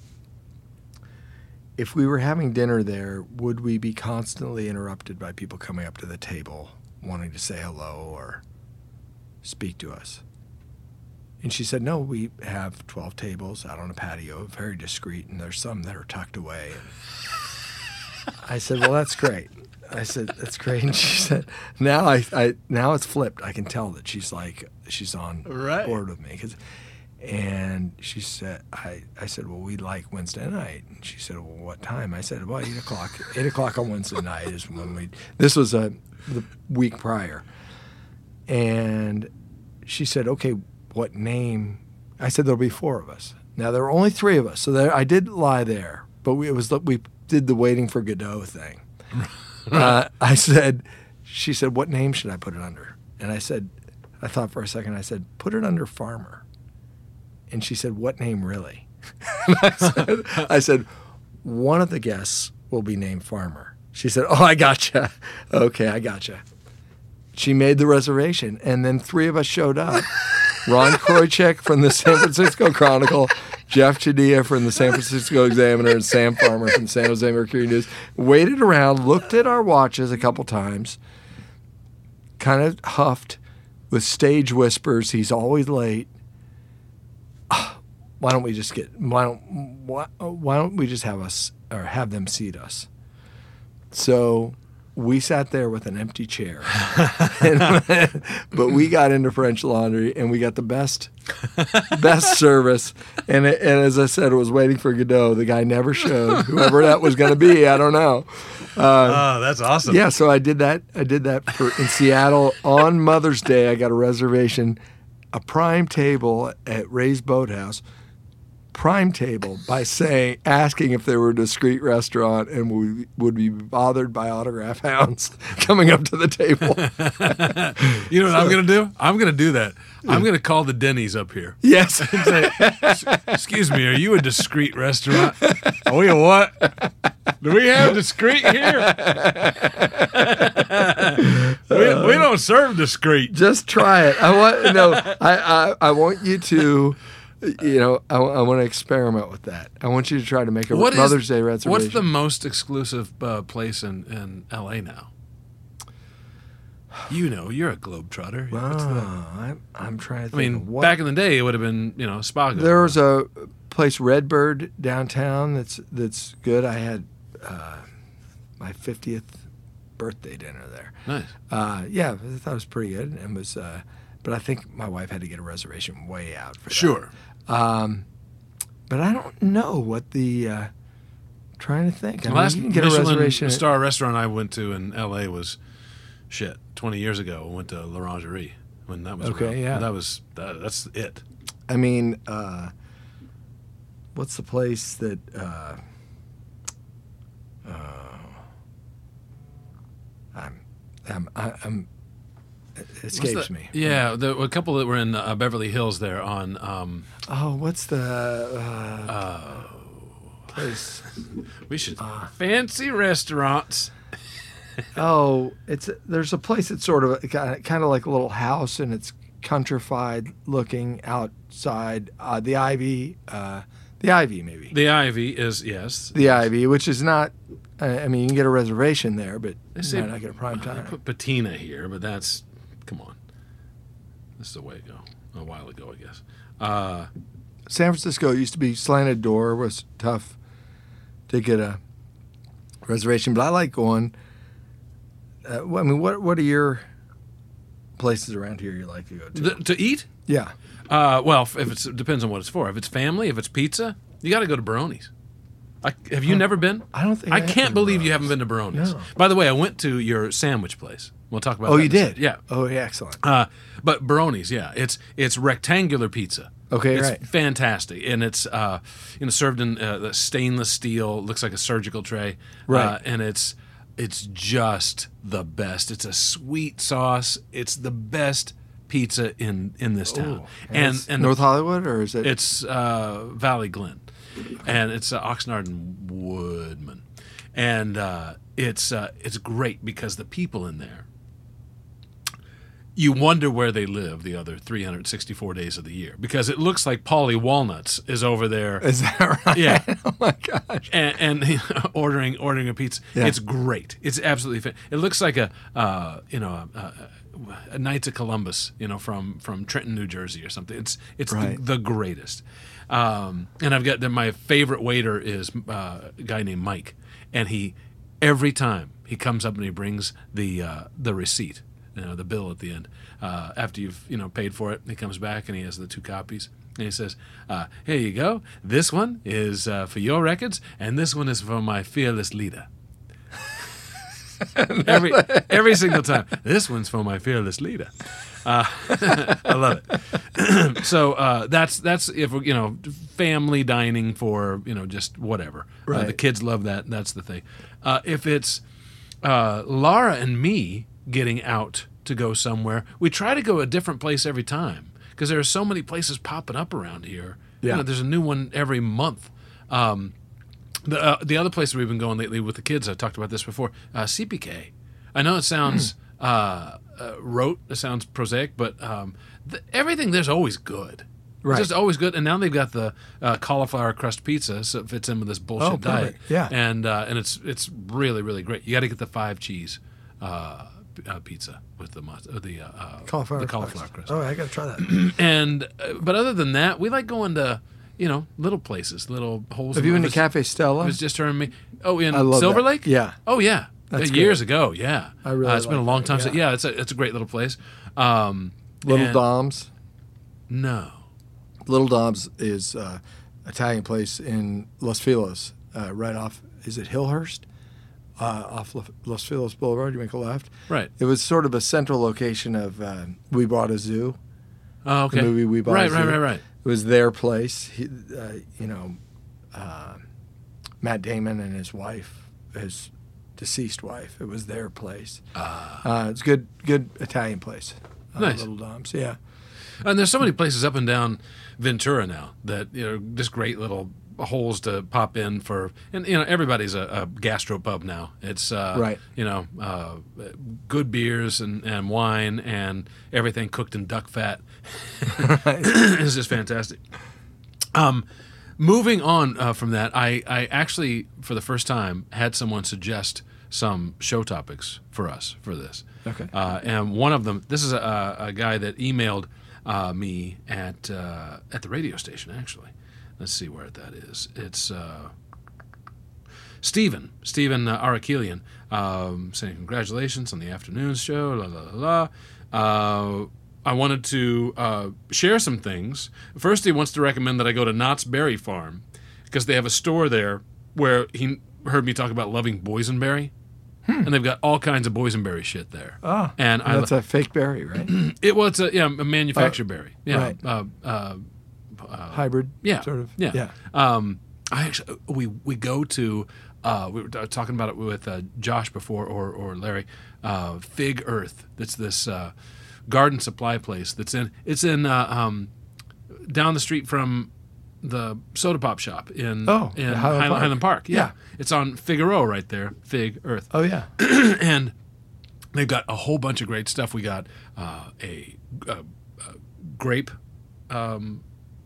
if we were having dinner there, would we be constantly interrupted by people coming up to the table wanting to say hello or speak to us? And she said, no, we have twelve tables out on a patio, very discreet, and there's some that are tucked away. And I said, well, that's great. I said, that's great. And she said, now I, I now it's flipped. I can tell that she's like, she's on Right. board with me. 'Cause, And she said, I, I said, well, we'd like Wednesday night. And she said, well, what time? I said, well, eight o'clock. eight o'clock on Wednesday night is when we, this was a, the week prior. And she said, okay, what name? I said, there'll be four of us. Now, there were only three of us. So there, I did lie there, but we, it was, we did the waiting for Godot thing. uh, I said, she said, what name should I put it under? And I said, I thought for a second, I said, put it under Farmer. And she said, what name really? And I said, I said, one of the guests will be named Farmer. She said, oh, I gotcha. Okay, I gotcha. She made the reservation, and then three of us showed up. Ron Kroichek from the San Francisco Chronicle, Jeff Chadilla from the San Francisco Examiner, and Sam Farmer from the San Jose Mercury News. Waited around, looked at our watches a couple times, kind of huffed with stage whispers. He's always late. Why don't we just get? Why don't? Why, why don't we just have us or have them seat us? So we sat there with an empty chair, and, but we got into French Laundry and we got the best, best service. And it, and as I said, it was waiting for Godot. The guy never showed. Whoever that was going to be, I don't know. Uh, oh, that's awesome. Yeah, so I did that. I did that for in Seattle on Mother's Day. I got a reservation, a prime table at Ray's Boathouse. Prime table by saying, asking if they were a discreet restaurant and we would be bothered by autograph hounds coming up to the table. You know what so, I'm going to do? I'm going to do that. I'm going to call the Denny's up here. Yes. And say, excuse me, are you a discreet restaurant? Are we a what? Do we have discreet here? we, we don't serve discreet. Just try it. I want no. I I, I want you to. You know, I, I want to experiment with that. I want you to try to make a what Mother's is, Day reservation. What's the most exclusive uh, place in, in L A now? You know, you're a globetrotter. Wow, What's the, I'm, I'm trying to think. I mean, of what, back in the day, it would have been, you know, Spago. There was a place, Redbird, downtown that's that's good. I had uh, my fiftieth birthday dinner there. Nice. Uh, yeah, I thought it was pretty good. It was, uh, but I think my wife had to get a reservation way out for that. Sure. Um, but I don't know what the. Uh, trying to think. I the mean, last you can get Michelin a reservation star restaurant I went to in L A was, shit, twenty years ago. I went to L'Orangerie when that was okay. around. Yeah, that was that, that's it. I mean, uh, what's the place that? Uh, uh, I'm, I'm, I'm. It escapes the, me. Yeah, there were a couple that were in uh, Beverly Hills there on. Um, oh, what's the uh, uh, place? We should uh, fancy restaurants. Oh, it's there's a place that's sort of kind of like a little house, and it's countrified looking outside. Uh, the Ivy, uh, the Ivy maybe. The Ivy is yes. The Ivy, which is not. I mean, you can get a reservation there, but they say, you might not get a prime time. I put patina here, but that's. Come on. This is the way to go. A while ago, I guess. Uh, San Francisco used to be slanted door, was tough to get a reservation, but I like going. Uh, I mean, what what are your places around here you like to go to? The, to eat? Yeah. Uh, well, if it's, it depends on what it's for. If it's family, if it's pizza, you got to go to Baroni's. I, have you huh. never been? I don't think I, I can't believe Baroni's. You haven't been to Baroni's. No. By the way, I went to your sandwich place. We'll talk about oh, that. you did? Yeah. Oh, yeah, excellent. Uh, but Baroni's, yeah. It's it's rectangular pizza. Okay, it's right. fantastic. And it's uh, you know served in uh, stainless steel, looks like a surgical tray. Right. Uh, and it's it's just the best. It's a sweet sauce. It's the best pizza in, in this town. Oh, and and, and North Hollywood, or is it? It's uh, Valley Glen. And it's uh, Oxnard and Woodman. And uh, it's uh, it's great because the people in there, you wonder where they live the other three hundred sixty-four days of the year, because it looks like Paulie Walnuts is over there. Is that right? Yeah. Oh my gosh. And, and you know, ordering ordering a pizza. Yeah. It's great. It's absolutely fa- it looks like a uh, you know a, a, a Knights of Columbus, you know, from from Trenton, New Jersey or something. It's it's right. the, the greatest. Um, and I've got the, my favorite waiter is uh, a guy named Mike, and he every time he comes up and he brings the uh, the receipt. you know, the bill at the end. Uh, after you've you know paid for it, he comes back and he has the two copies. And he says, uh, "Here you go. This one is uh, for your records, and this one is for my fearless leader." every every single time. This one's for my fearless leader. Uh, I love it. so uh, that's that's if you know family dining for you know just whatever. Right. Uh, the kids love that. That's the thing. Uh, if it's uh, Laura and me getting out to go somewhere, we try to go a different place every time because there are so many places popping up around here. Yeah. You know, there's a new one every month. Um, The uh, the other place we've been going lately with the kids, I talked about this before, uh, C P K. I know it sounds uh, uh, rote, it sounds prosaic, but um, the, everything there's always good. Right. It's just always good. And now they've got the uh, cauliflower crust pizza, so it fits in with this bullshit Oh, diet. perfect. Yeah. And uh, and it's it's really really great. You got to get the five cheese uh, p- uh, pizza with the mus- uh, the uh, uh, Cauliflower the cauliflower crust. Oh, I got to try that. And uh, but other than that, we like going to. You know, little places, little holes. Have in you the- been to it was- Cafe Stella? It was just her and me. Oh, in I love Silver that. Lake? Yeah. Oh, yeah. That's Uh, years good. ago, yeah. I really uh, It's been a like long that, time yeah. since. Yeah, it's a, it's a great little place. Um, Little and- Dom's. No. Little Dom's is uh, Italian place in Los Feliz, uh, right off. Is it Hillhurst? Uh, off Lo- Los Feliz Boulevard. You make a left. Right. It was sort of a central location of uh, We Bought a Zoo. Oh, okay. The movie We Bought Right, a right, Zoo. right, right. It was their place. He, uh, you know, uh, Matt Damon and his wife, his deceased wife. It was their place. Uh, it's good, good Italian place. Uh, Nice. Little Dom's. Yeah. And there's so many places up and down Ventura now that, you know, just great little holes to pop in for. And, you know, everybody's a, a gastropub now. It's, uh, Right. you know, uh, good beers and, and wine and everything cooked in duck fat. It's just fantastic. Um, moving on uh, from that, I, I actually, for the first time, had someone suggest some show topics for us for this. Okay. Uh, and one of them, this is a, a guy that emailed uh, me at uh, at the radio station, actually. Let's see where that is. It's uh, Stephen, Stephen uh, Arakelian, um, saying congratulations on the afternoon show, la la la la. Uh, I wanted to uh, share some things. First, he wants to recommend that I go to Knott's Berry Farm because they have a store there where he heard me talk about loving boysenberry, hmm. and they've got all kinds of boysenberry shit there. Oh, and I that's a fake berry, right? it was a yeah a manufactured Uh, berry, yeah, right. uh, uh, Hybrid. yeah, Sort of. yeah. Yeah. Um, I actually we we go to uh, we were talking about it with uh, Josh before or or Larry. Uh, Fig Earth. That's this uh, garden supply place. That's in it's in uh, um, down the street from the soda pop shop in Oh, in Highland Highland, Park. Highland Park. Yeah. Yeah. It's on Figueroa right there. Fig Earth. Oh yeah. And they've got a whole bunch of great stuff. We got uh, a, a, a grape um,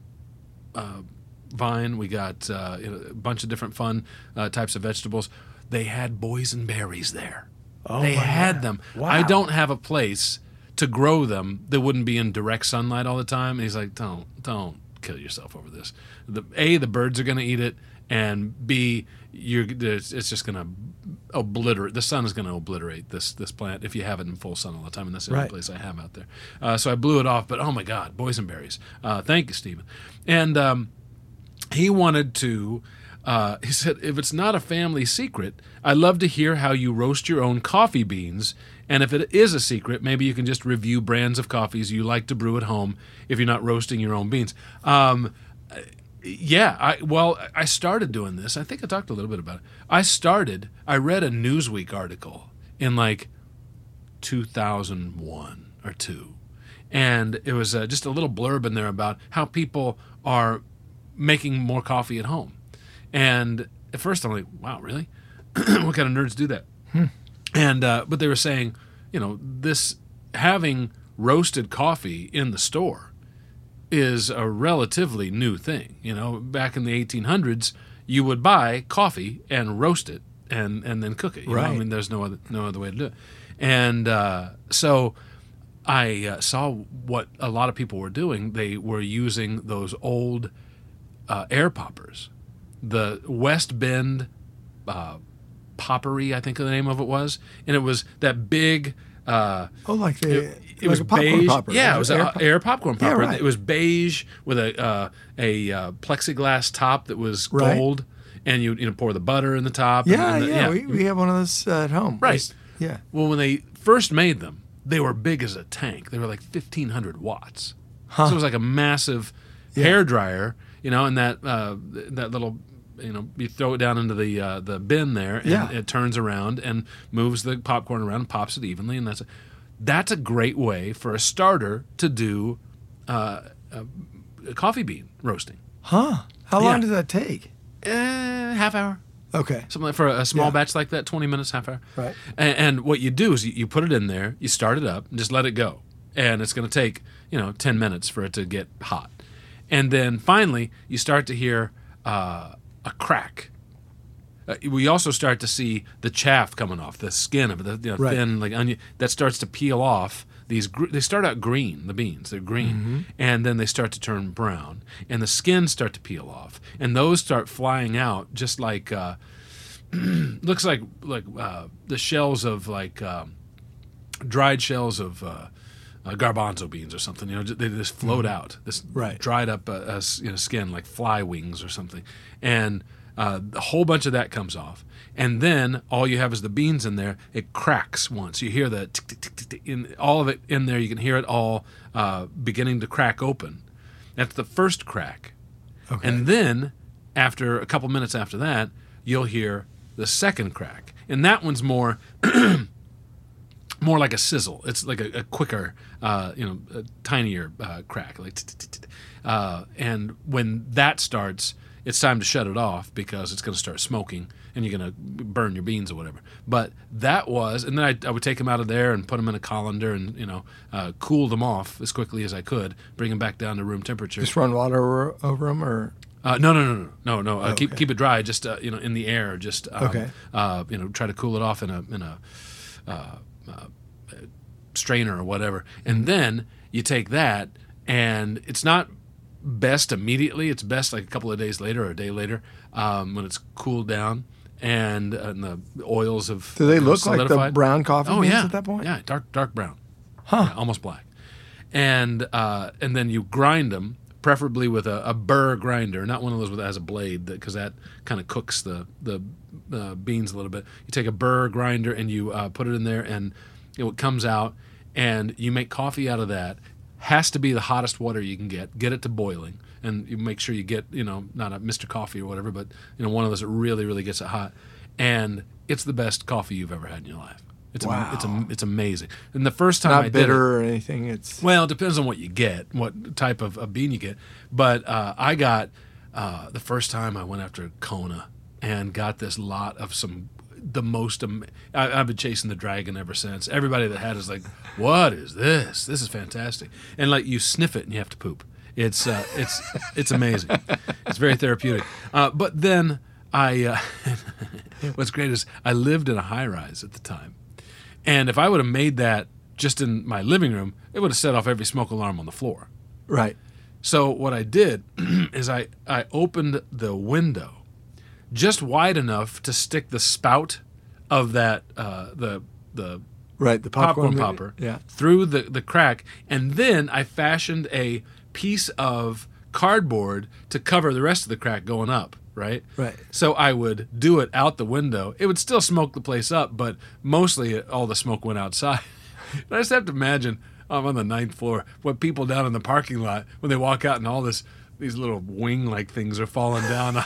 uh, vine. We got uh, you know, a bunch of different fun uh, types of vegetables. They had boysenberries there. Oh, they my had God. them. Wow. I don't have a place to grow them that wouldn't be in direct sunlight all the time. And he's like, don't, don't kill yourself over this. The A, the birds are going to eat it, and B, you're it's it's just going to obliterate. The sun is going to obliterate this this plant if you have it in full sun all the time. And that's the only Right. place I have out there. Uh, so I blew it off. But oh my God, boysenberries! Uh, thank you, Stephen. And um, he wanted to. Uh, he said, if it's not a family secret, I'd love to hear how you roast your own coffee beans. And if it is a secret, maybe you can just review brands of coffees you like to brew at home if you're not roasting your own beans. Um, yeah, I, well, I started doing this. I think I talked a little bit about it. I started, I read a Newsweek article in like two thousand one or two. And it was uh, just a little blurb in there about how people are making more coffee at home. And at first I'm like, wow, really? What kind of nerds do that? Hmm. And uh, but they were saying, you know, this having roasted coffee in the store is a relatively new thing. You know, back in the eighteen hundreds, you would buy coffee and roast it and, and then cook it. You know? I Right. mean, there's no other no other way to do it. And uh, so I uh, saw what a lot of people were doing. They were using those old uh, air poppers. The West Bend uh, Poppery, I think the name of it was, and it was that big Uh, Oh, like the it, it like was a popcorn beige. popper. Yeah, right? it was Air an pop- air popcorn popper. right. It was beige with a uh, a uh, plexiglass top that was Right. gold, and you you know pour the butter in the top. Yeah, and, and the, yeah, We, we have one of those uh, at home. Right. Just- yeah. Well, when they first made them, they were big as a tank. They were like fifteen hundred watts. Huh. So it was like a massive hair dryer, you know, and that uh, that little, you know, you throw it down into the uh, the bin there, and Yeah. it turns around and moves the popcorn around and pops it evenly, and that's a, that's a great way for a starter to do uh, a coffee bean roasting. Huh. How long Yeah. does that take? Uh, half hour. Okay. Something like for a small Yeah. batch like that, twenty minutes, half hour. Right. And, and what you do is you, you put it in there, you start it up, and just let it go. And it's going to take, you know, ten minutes for it to get hot. And then finally, you start to hear uh, a crack. Uh, we also start to see the chaff coming off, the skin of it, the you know, Right. thin, like onion, that starts to peel off. These gr- they start out green, the beans, they're green, and then they start to turn brown, and the skins start to peel off, and those start flying out, just like uh, looks like like uh, the shells of like um, dried shells of uh, uh, garbanzo beans or something. You know, they just float out this Right. dried up uh, uh, s- you know, skin like fly wings or something, and uh, a whole bunch of that comes off. And then all you have is the beans in there. It cracks once. You hear the tick, tick, tick, tick, tick, in all of it in there. You can hear it all uh, beginning to crack open. That's the first crack. Okay. And then, after a couple minutes after that, you'll hear the second crack, and that one's more, more like a sizzle. It's like a, a quicker, uh, you know, a tinier uh, crack, like. Uh, and when that starts, it's time to shut it off because it's going to start smoking, and you're going to burn your beans or whatever. But that was, and then I, I would take them out of there and put them in a colander and, you know, uh, cool them off as quickly as I could, bring them back down to room temperature. Just run water over, over them, or Uh, no, no, no, no, no, no. Uh, Oh, keep okay. keep it dry, just uh, you know, in the air. Just um, Okay. Uh, you know, try to cool it off in a in a uh, uh, strainer or whatever, and then you take that, and it's not best immediately. It's best like a couple of days later or a day later um, when it's cooled down and, uh, and the oils have. do they you know, look like the solidified. brown coffee Oh beans yeah, at that point? yeah, dark dark brown, Huh. Yeah, almost black, and uh, and then you grind them, preferably with a, a burr grinder, not one of those that has a blade, because that, that kind of cooks the the uh, beans a little bit. You take a burr grinder and you uh, put it in there, and you know, it comes out, and you make coffee out of that. Has to be the hottest water you can get. Get it to boiling, and you make sure you get, you know, not a Mister Coffee or whatever, but you know, one of those that really, really gets it hot, and it's the best coffee you've ever had in your life. It's Wow. a, it's a, it's amazing. And the first time Not I did bitter it, or anything. It's well, it depends on what you get, what type of a bean you get. But uh, I got uh, the first time I went after Kona and got this lot of some the most. Am- I, I've been chasing the dragon ever since. Everybody that had it is like, "What is this? This is fantastic!" And like you sniff it and you have to poop. It's uh, it's it's amazing. It's very therapeutic. Uh, but then I, uh, what's great is I lived in a high rise at the time. And if I would have made that just in my living room, it would have set off every smoke alarm on the floor. right. So what I did is I, I opened the window just wide enough to stick the spout of that uh, the the Right. The popcorn, popcorn, popper Yeah. through the, the crack, and then I fashioned a piece of cardboard to cover the rest of the crack going up. Right? Right. So I would do it out the window. It would still smoke the place up, but mostly all the smoke went outside. And I just have to imagine I'm on the ninth floor, what people down in the parking lot, when they walk out and all this, these little wing-like things are falling down.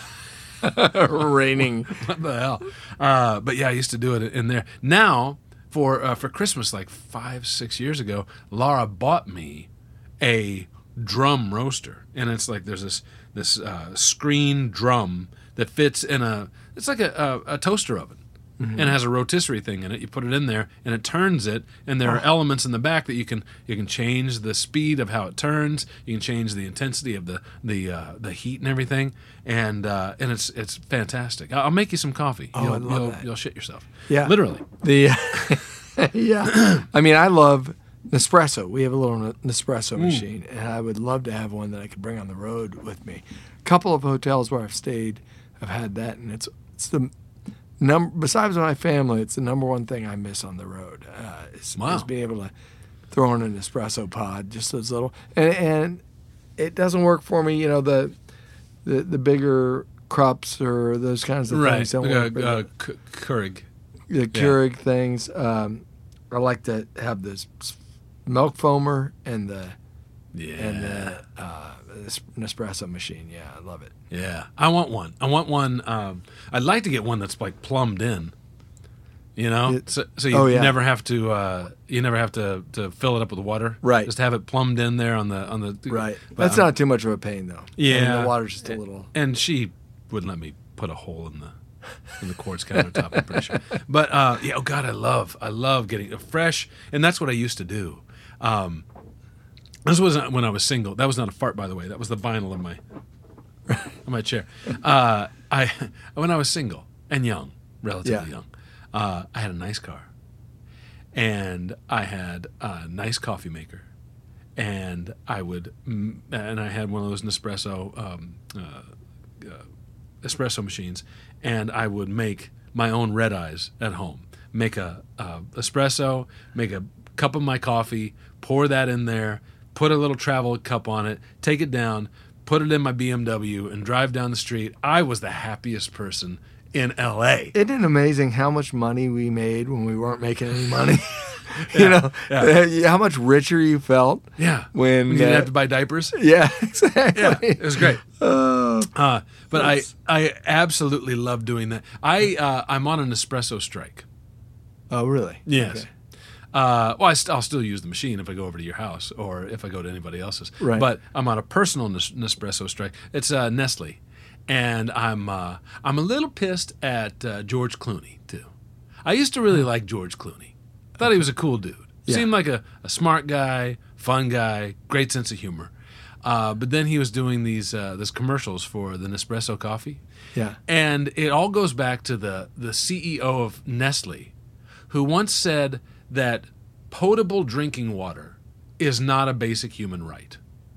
Raining. What the hell? Uh, but yeah, I used to do it in there. Now, for uh, for Christmas, like five, six years ago, Laura bought me a drum roaster, and it's like there's this this uh, screen drum that fits in a it's like a, a, a toaster oven, and it has a rotisserie thing in it. You put it in there, and it turns it, and there are elements in the back that you can you can change the speed of how it turns. You can change the intensity of the the uh, the heat and everything, and uh, and it's it's fantastic. I'll make you some coffee. Oh, you'll, I love you'll, that. you'll shit yourself. Yeah. Literally. The yeah. I mean, I love Nespresso. We have a little Nespresso Mm. machine, and I would love to have one that I could bring on the road with me. A couple of hotels where I've stayed, I've had that, and it's it's the Number besides my family, it's the number one thing I miss on the road. Uh, is, Wow. is being able to throw in an espresso pod, just those little, and and it doesn't work for me. You know the the the bigger cups or those kinds of Right. things don't Uh, work. but uh, K- Keurig. the Keurig things, um, I like to have this milk foamer and the Yeah. and the uh, es- Nespresso machine. Yeah, I love it. Yeah, I want one. I want one. Um, I'd like to get one that's like plumbed in. You know, It- so, so you oh, yeah. never have to. Uh, you never have to, to fill it up with water. Right. Just have it plumbed in there on the on the. Right. but, That's um, not too much of a pain though. I mean, Yeah. the water's just a little. And she wouldn't let me put a hole in the in the quartz countertop. I'm pretty sure. But uh, yeah, oh God, I love I love getting a fresh, and that's what I used to do. Um, this wasn't when I was single. That was not a fart, by the way. That was the vinyl in my on my chair. Uh, I when I was single and young, relatively Yeah. young, uh, I had a nice car, and I had a nice coffee maker, and I would mm, and I had one of those Nespresso um, uh, uh, espresso machines, and I would make my own red eyes at home. Make a uh, espresso, make a cup of my coffee, pour that in there, put a little travel cup on it, take it down, put it in my B M W, and drive down the street. I was the happiest person in L A. Isn't it amazing how much money we made when we weren't making any money? you Yeah, know, yeah. how much richer you felt Yeah, when, you didn't uh, have to buy diapers. Yeah, exactly. Yeah, it was great. Oh, Uh, but I, That's- I absolutely love doing that. I, uh, I'm on an espresso strike. oh, really? Yes. Okay. Uh, well, I st- I'll still use the machine if I go over to your house or if I go to anybody else's. Right. But I'm on a personal Nes- Nespresso strike. It's uh, Nestle, and I'm uh, I'm a little pissed at uh, George Clooney too. I used to really like George Clooney. Thought he was a cool dude. Yeah. Seemed like a, a smart guy, fun guy, great sense of humor. Uh, but then he was doing these uh, these commercials for the Nespresso coffee. Yeah. And it all goes back to the, the C E O of Nestle, who once said that potable drinking water is not a basic human right.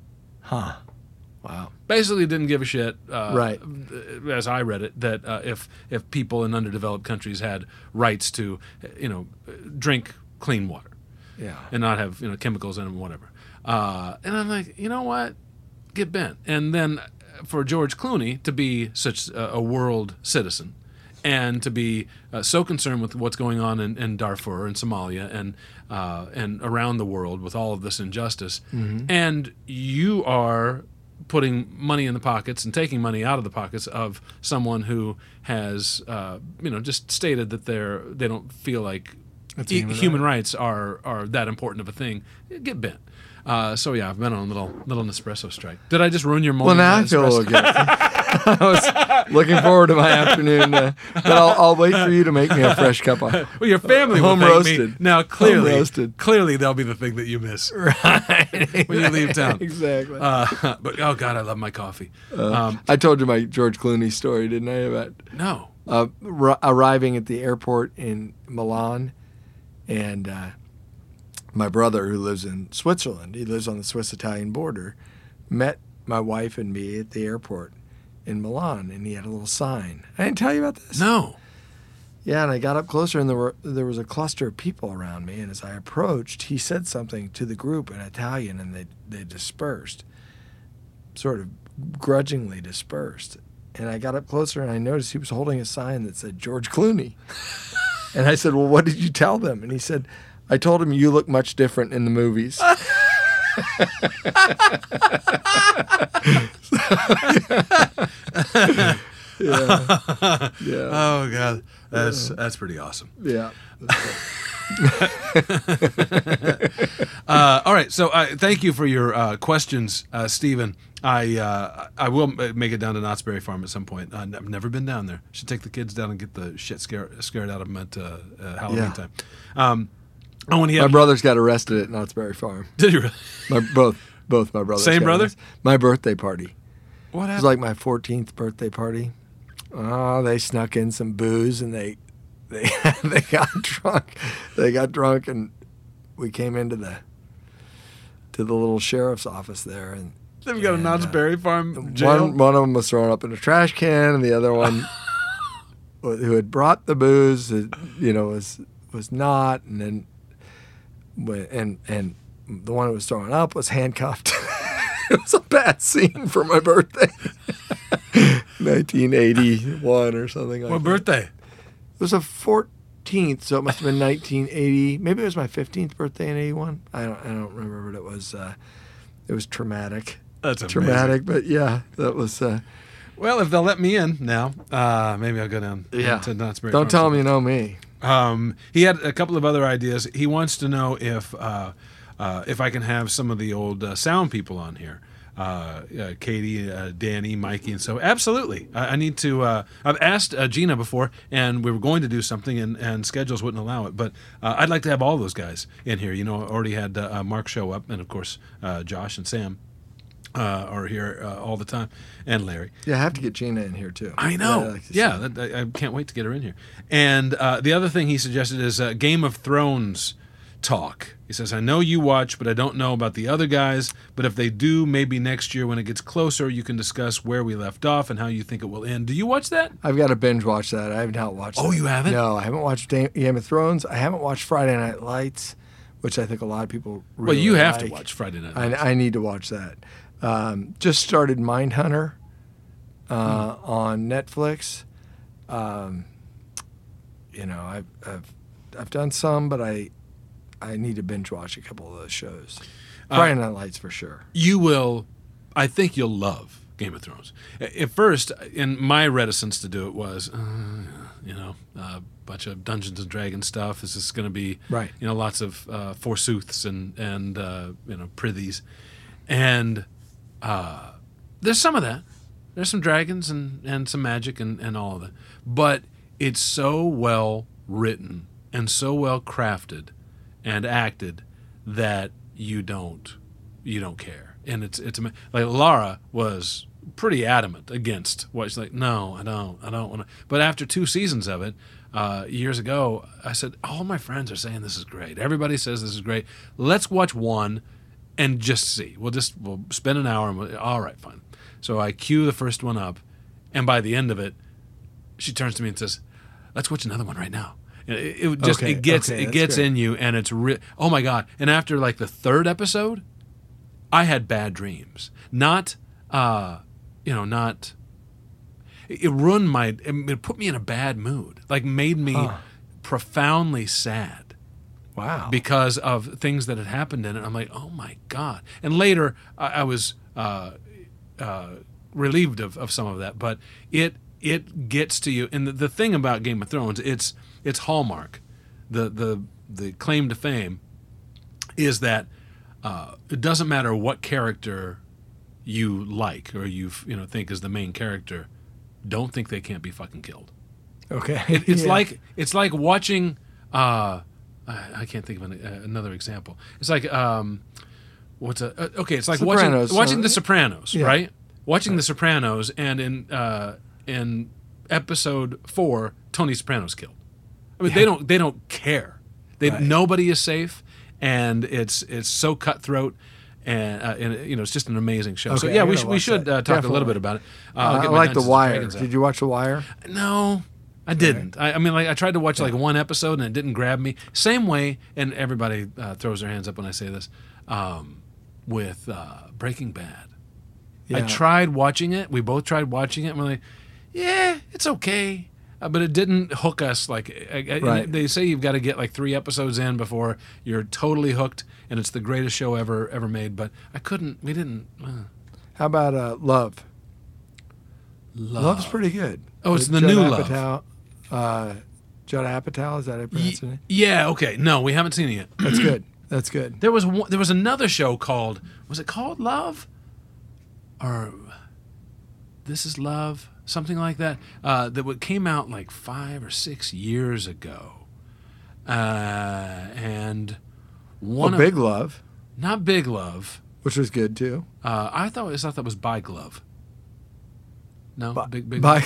Huh. Wow. Basically didn't give a shit, uh, Right. as I read it, that uh, if if people in underdeveloped countries had rights to, you know, drink clean water Yeah. and not have, you know, chemicals in them, whatever. Uh, and I'm like, you know what? Get bent. And then for George Clooney to be such a, a world citizen and to be uh, so concerned with what's going on in, in Darfur and Somalia and uh, and around the world with all of this injustice, and you are putting money in the pockets and taking money out of the pockets of someone who has, uh, you know, just stated that they're they don't feel like That's a e- human human rights are are that important of a thing. Get bent. Uh, so yeah, I've been on a little little Nespresso strike. Did I just ruin your Well, morning? now I with feel a espresso? little guilty. I was looking forward to my afternoon, uh, but I'll, I'll wait for you to make me a fresh cup of Well, your family will Home thank me. roasted. Now clearly, Home roasted. clearly they'll be the thing that you miss right when you leave town. Exactly. Uh, but oh god, I love my coffee. um, I told you my George Clooney story, didn't I? About no, uh, r- arriving at the airport in Milan, and uh, my brother, who lives in Switzerland, he lives on the Swiss-Italian border, met my wife and me at the airport in Milan, and he had a little sign. I didn't tell you about this. no. Yeah, and I got up closer, and there were there was a cluster of people around me. And as I approached, he said something to the group in Italian, and they they dispersed, sort of grudgingly dispersed. And I got up closer, and I noticed he was holding a sign that said George Clooney. And I said, "Well, what did you tell them?" And he said, "I told him you look much different in the movies." yeah, yeah, Oh god, that's that's pretty awesome. yeah. Uh, all right, so uh, thank you for your uh, questions, uh, Stephen. I uh, I will m- make it down to Knott's Berry Farm at some point. Uh, I've never been down there. Should take the kids down and get the shit scared scared out of them at uh, uh, Halloween Yeah. time. Um, oh, when he My had, brothers got arrested at Knott's Berry Farm. did you really? My both both my brothers. Same got brother? arrested. My birthday party. What It was happened? like my fourteenth birthday party. Oh, they snuck in some booze and they they they got drunk. They got drunk and we came into the to the little sheriff's office there, and They've got a and, Knott's uh, Berry Farm jail. one one of them was thrown up in a trash can, and the other one who had brought the booze, you know, was was not, and then and and the one who was throwing up was handcuffed. It was a bad scene for my birthday, nineteen eighty-one or something like that. What birthday? It was a fourteenth, so it must have been nineteen eighty. Maybe it was my fifteenth birthday in eighty-one. I don't I don't remember, but it was uh, it was traumatic. That's amazing. Traumatic, but yeah, that was. Uh, Well, if they'll let me in now, uh, maybe I'll go down yeah. to Knott's Berry Don't Farm. tell them you know me. Um, he had a couple of other ideas. He wants to know if uh, uh, if I can have some of the old uh, sound people on here. Uh, uh, Katie, uh, Danny, Mikey, and so absolutely. I, I need to. Uh, I've asked uh, Gina before, and we were going to do something, and, and schedules wouldn't allow it. But uh, I'd like to have all those guys in here. You know, I already had uh, uh, Mark show up, and of course uh, Josh and Sam. Uh, are here uh, all the time, and Larry. Yeah, I have to get Gina in here too. I know. Yeah, I like to yeah, see that, I, I can't wait to get her in here. And uh, the other thing he suggested is uh, Game of Thrones talk. He says, I know you watch, but I don't know about the other guys. But if they do, maybe next year when it gets closer, you can discuss where we left off and how you think it will end. Do you watch that? I've got to binge watch that. I have not watched Oh, that. you haven't? No, I haven't watched Da- Game of Thrones. I haven't watched Friday Night Lights, which I think a lot of people really Well, you have like. to watch Friday Night Lights. I, I need to watch that. Um, just started Mindhunter uh, hmm. on Netflix. Um, you know, I've, I've I've done some, but I I need to binge watch a couple of those shows. Friday uh, Night Lights for sure. You will, I think you'll love Game of Thrones. At first, in my reticence to do it was, uh, you know, a bunch of Dungeons and Dragons stuff. This is going to be, right. you know, lots of uh, forsooths and and uh, you know prithys, and uh, there's some of that. There's some dragons and, and some magic and, and all of that, but it's so well written and so well crafted and acted that you don't you don't care. And it's it's like Laura was pretty adamant against what she's like. No, I don't, I don't want to. But after two seasons of it, uh, years ago, I said, all my friends are saying this is great. Everybody says this is great. Let's watch one and just see. We'll just we'll spend an hour and we'll, all right, fine. So I cue the first one up, and by the end of it, she turns to me and says, "Let's watch another one right now." It, it just okay, it gets okay, it gets good. in you, and it's re- oh my god! And after like the third episode, I had bad dreams. Not, uh, you know, not. It, it ruined my. It, it put me in a bad mood. Like made me huh. profoundly sad. Wow! Because of things that had happened in it. I'm like, oh my god! And later, I, I was uh, uh, relieved of, of some of that, but it. It gets to you, and the, the thing about Game of Thrones, it's it's hallmark, the the the claim to fame, is that uh, it doesn't matter what character you like or you you know think is the main character, don't think they can't be fucking killed. Okay, it, it's yeah. like it's like watching. Uh, I, I can't think of an, uh, another example. It's like um, what's a uh, okay? It's like Sopranos, watching watching so, The Sopranos, yeah. right? Watching right. The Sopranos, and in uh, in episode four, Tony Soprano's killed. I mean, yeah. they don't they don't care. They right. nobody is safe, and it's it's so cutthroat, and, uh, and you know it's just an amazing show. Okay, so yeah, we should we watch should uh, talk Definitely. a little bit about it. Uh, Uh, I'll I get my like The Dungeons and Wire. Dragons out. Did you watch The Wire? No, I didn't. I, I mean, like I tried to watch like one episode and it didn't grab me. Same way, and everybody uh, throws their hands up when I say this. Um, with uh, Breaking Bad, Yeah. I tried watching it. We both tried watching it. And we're like, yeah, it's okay, uh, but it didn't hook us. Like I, I, Right. they say, you've got to get like three episodes in before you're totally hooked, and it's the greatest show ever ever made. But I couldn't. We didn't. Uh, How about uh, Love? love. Love's pretty good. Oh, it's With the Judd new Apatow, Uh, Judd Apatow, is that how you pronounce Y- it? yeah. Okay. No, we haven't seen it yet. That's good. That's good. There was one, there was another show called was it called Love, or This Is Love, something like that. Uh, that would- came out like five or six years ago, uh, and one Oh, of, Big Love, not Big Love. which was good too. Uh, I thought I thought that was By Glove. No, Bi- big big. By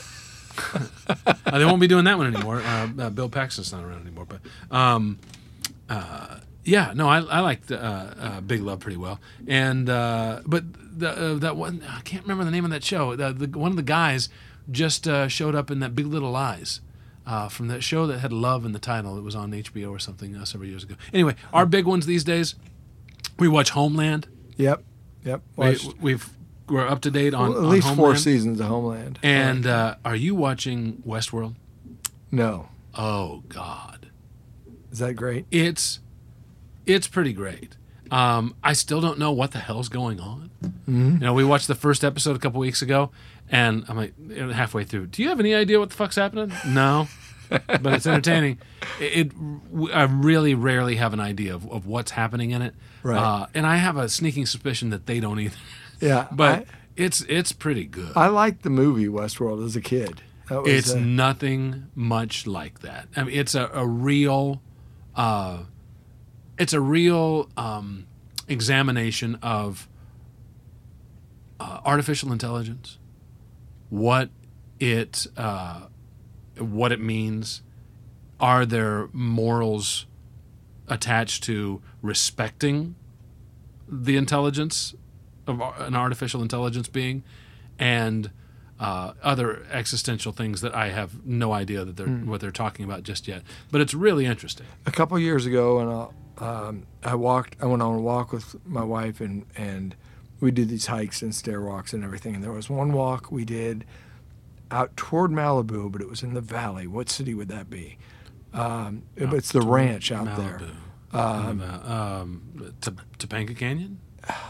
Uh, they won't be doing that one anymore. Uh, uh, Bill Paxton's not around anymore, but um, uh, yeah, no, I, I liked uh, uh, Big Love pretty well, and uh, but the, uh, that one I can't remember the name of that show. The, the, one of the guys just uh, showed up in that Big Little Lies. Uh, from that show that had love in the title. It was on H B O or something uh, several years ago. Anyway, our big ones these days, we watch Homeland. Yep. Yep. We, we've, we're up to date on, well, at on least Homeland. four seasons of Homeland. And uh, are you watching Westworld? No. Oh, God. Is that great? It's it's pretty great. Um, I still don't know what the hell's going on. Mm-hmm. You know, we watched the first episode a couple weeks ago, and I'm like halfway through. Do you have any idea what the fuck's happening? No, but it's entertaining. It, it I really rarely have an idea of, of what's happening in it, right? Uh, and I have a sneaking suspicion that they don't either. Yeah, but I, it's it's pretty good. I liked the movie Westworld as a kid. That was, it's uh, nothing much like that. I mean, it's a, a real. Uh, It's a real um, examination of uh, artificial intelligence, what it uh, what it means. Are there morals attached to respecting the intelligence of an artificial intelligence being, and uh, other existential things that I have no idea that they're mm. what they're talking about just yet. But it's really interesting. A couple of years ago, and I'll. Um, I walked. I went on a walk with my wife, and, and we did these hikes and stair walks and everything. And there was one walk we did out toward Malibu, but it was in the valley. What city would that be? Um, it, it's the ranch out Malibu. there. Um, um, Topanga Canyon.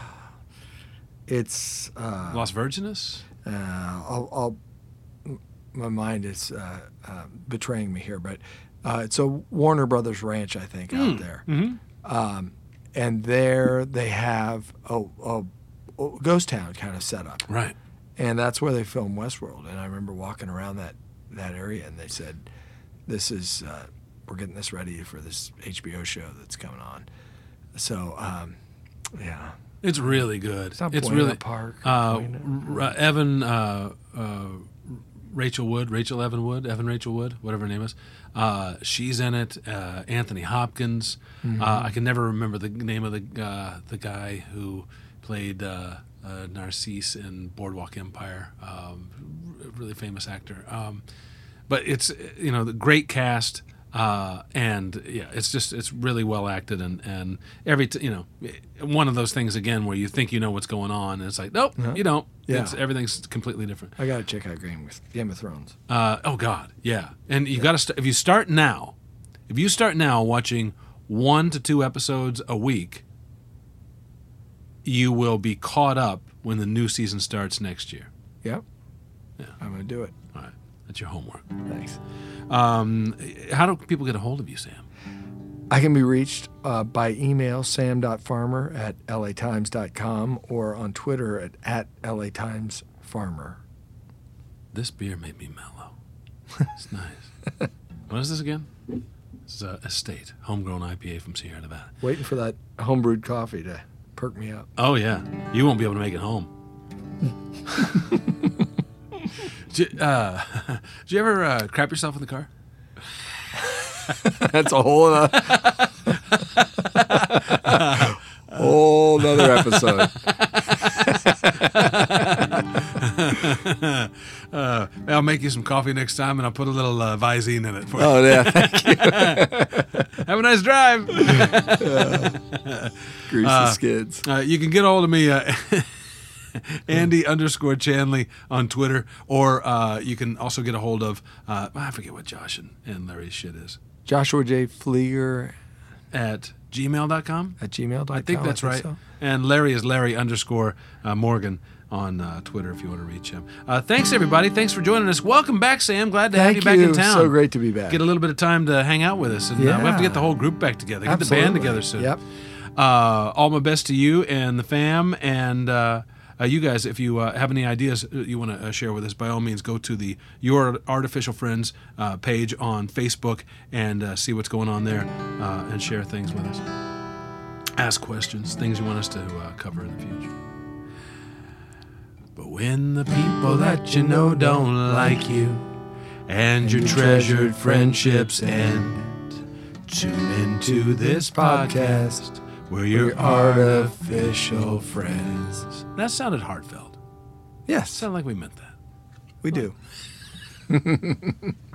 It's uh, Las Virgenes. Uh, I'll, I'll. My mind is uh, uh, betraying me here, but. Uh, it's a Warner Brothers ranch, I think, mm. out there. Mm-hmm. Um, and there they have a, a, a ghost town kind of set up. Right. And that's where they filmed Westworld. And I remember walking around that, that area, and they said, this is, uh, we're getting this ready for this H B O show that's coming on. So, um, yeah. It's really good. It's not it's Buena really Park. Uh, R- Evan, uh, uh, Rachel Wood, Rachel Evan Wood, Evan Rachel Wood, whatever her name is. Uh, she's in it. Uh, Anthony Hopkins. Mm-hmm. Uh, I can never remember the name of the uh, the guy who played uh, uh, Narcisse in Boardwalk Empire. Um, really famous actor. Um, but it's you know the great cast. Uh, and yeah, it's just it's really well acted, and and every t- you know one of those things again where you think you know what's going on, and it's like nope, no. you don't. Yeah. It's, everything's completely different. I gotta check out Game, Game of Thrones. Uh, oh God, yeah. And you yeah. gotta st- if you start now, if you start now watching one to two episodes a week, you will be caught up when the new season starts next year. Yep. Yeah, I'm gonna do it. All right, that's your homework. Thanks. Um, how do people get a hold of you, Sam? I can be reached uh, by email, sam dot farmer at l a times dot com, or on Twitter at, at l a times farmer. This beer made me mellow. It's nice. What is this again? This is a Estate, homegrown I P A from Sierra Nevada. Waiting for that homebrewed coffee to perk me up. Oh, yeah. You won't be able to make it home. Did you, uh, did you ever uh, crap yourself in the car? That's a whole other, whole other episode. uh, I'll make you some coffee next time, and I'll put a little uh, Visine in it for you. Oh, yeah, thank you. Have a nice drive. uh, grease uh, the skids. Uh, you can get a hold of me, uh, Andy underscore Chanley on Twitter, or uh, you can also get a hold of, uh, I forget what Josh and, and Larry's shit is. Joshua J. Flieger. At gmail dot com? At gmail dot com. I think that's I right. think so. And Larry is Larry underscore uh, Morgan on uh, Twitter if you want to reach him. Uh, thanks, everybody. Thanks for joining us. Welcome back, Sam. Glad to Thank have you back you. in town. So great to be back. Get a little bit of time to hang out with us. And yeah. uh, we have to get the whole group back together. Get Absolutely. the band together soon. Yep. Uh, all my best to you and the fam. And uh, uh, you guys, if you uh, have any ideas you want to uh, share with us, by all means, go to the Your Artificial Friends uh, page on Facebook and uh, see what's going on there uh, and share things with us. Ask questions, things you want us to uh, cover in the future. But when the people that you know don't like you and your treasured friendships end, tune into this podcast where your artificial friends. That sounded heartfelt. Yes. Sounded like we meant that. We do.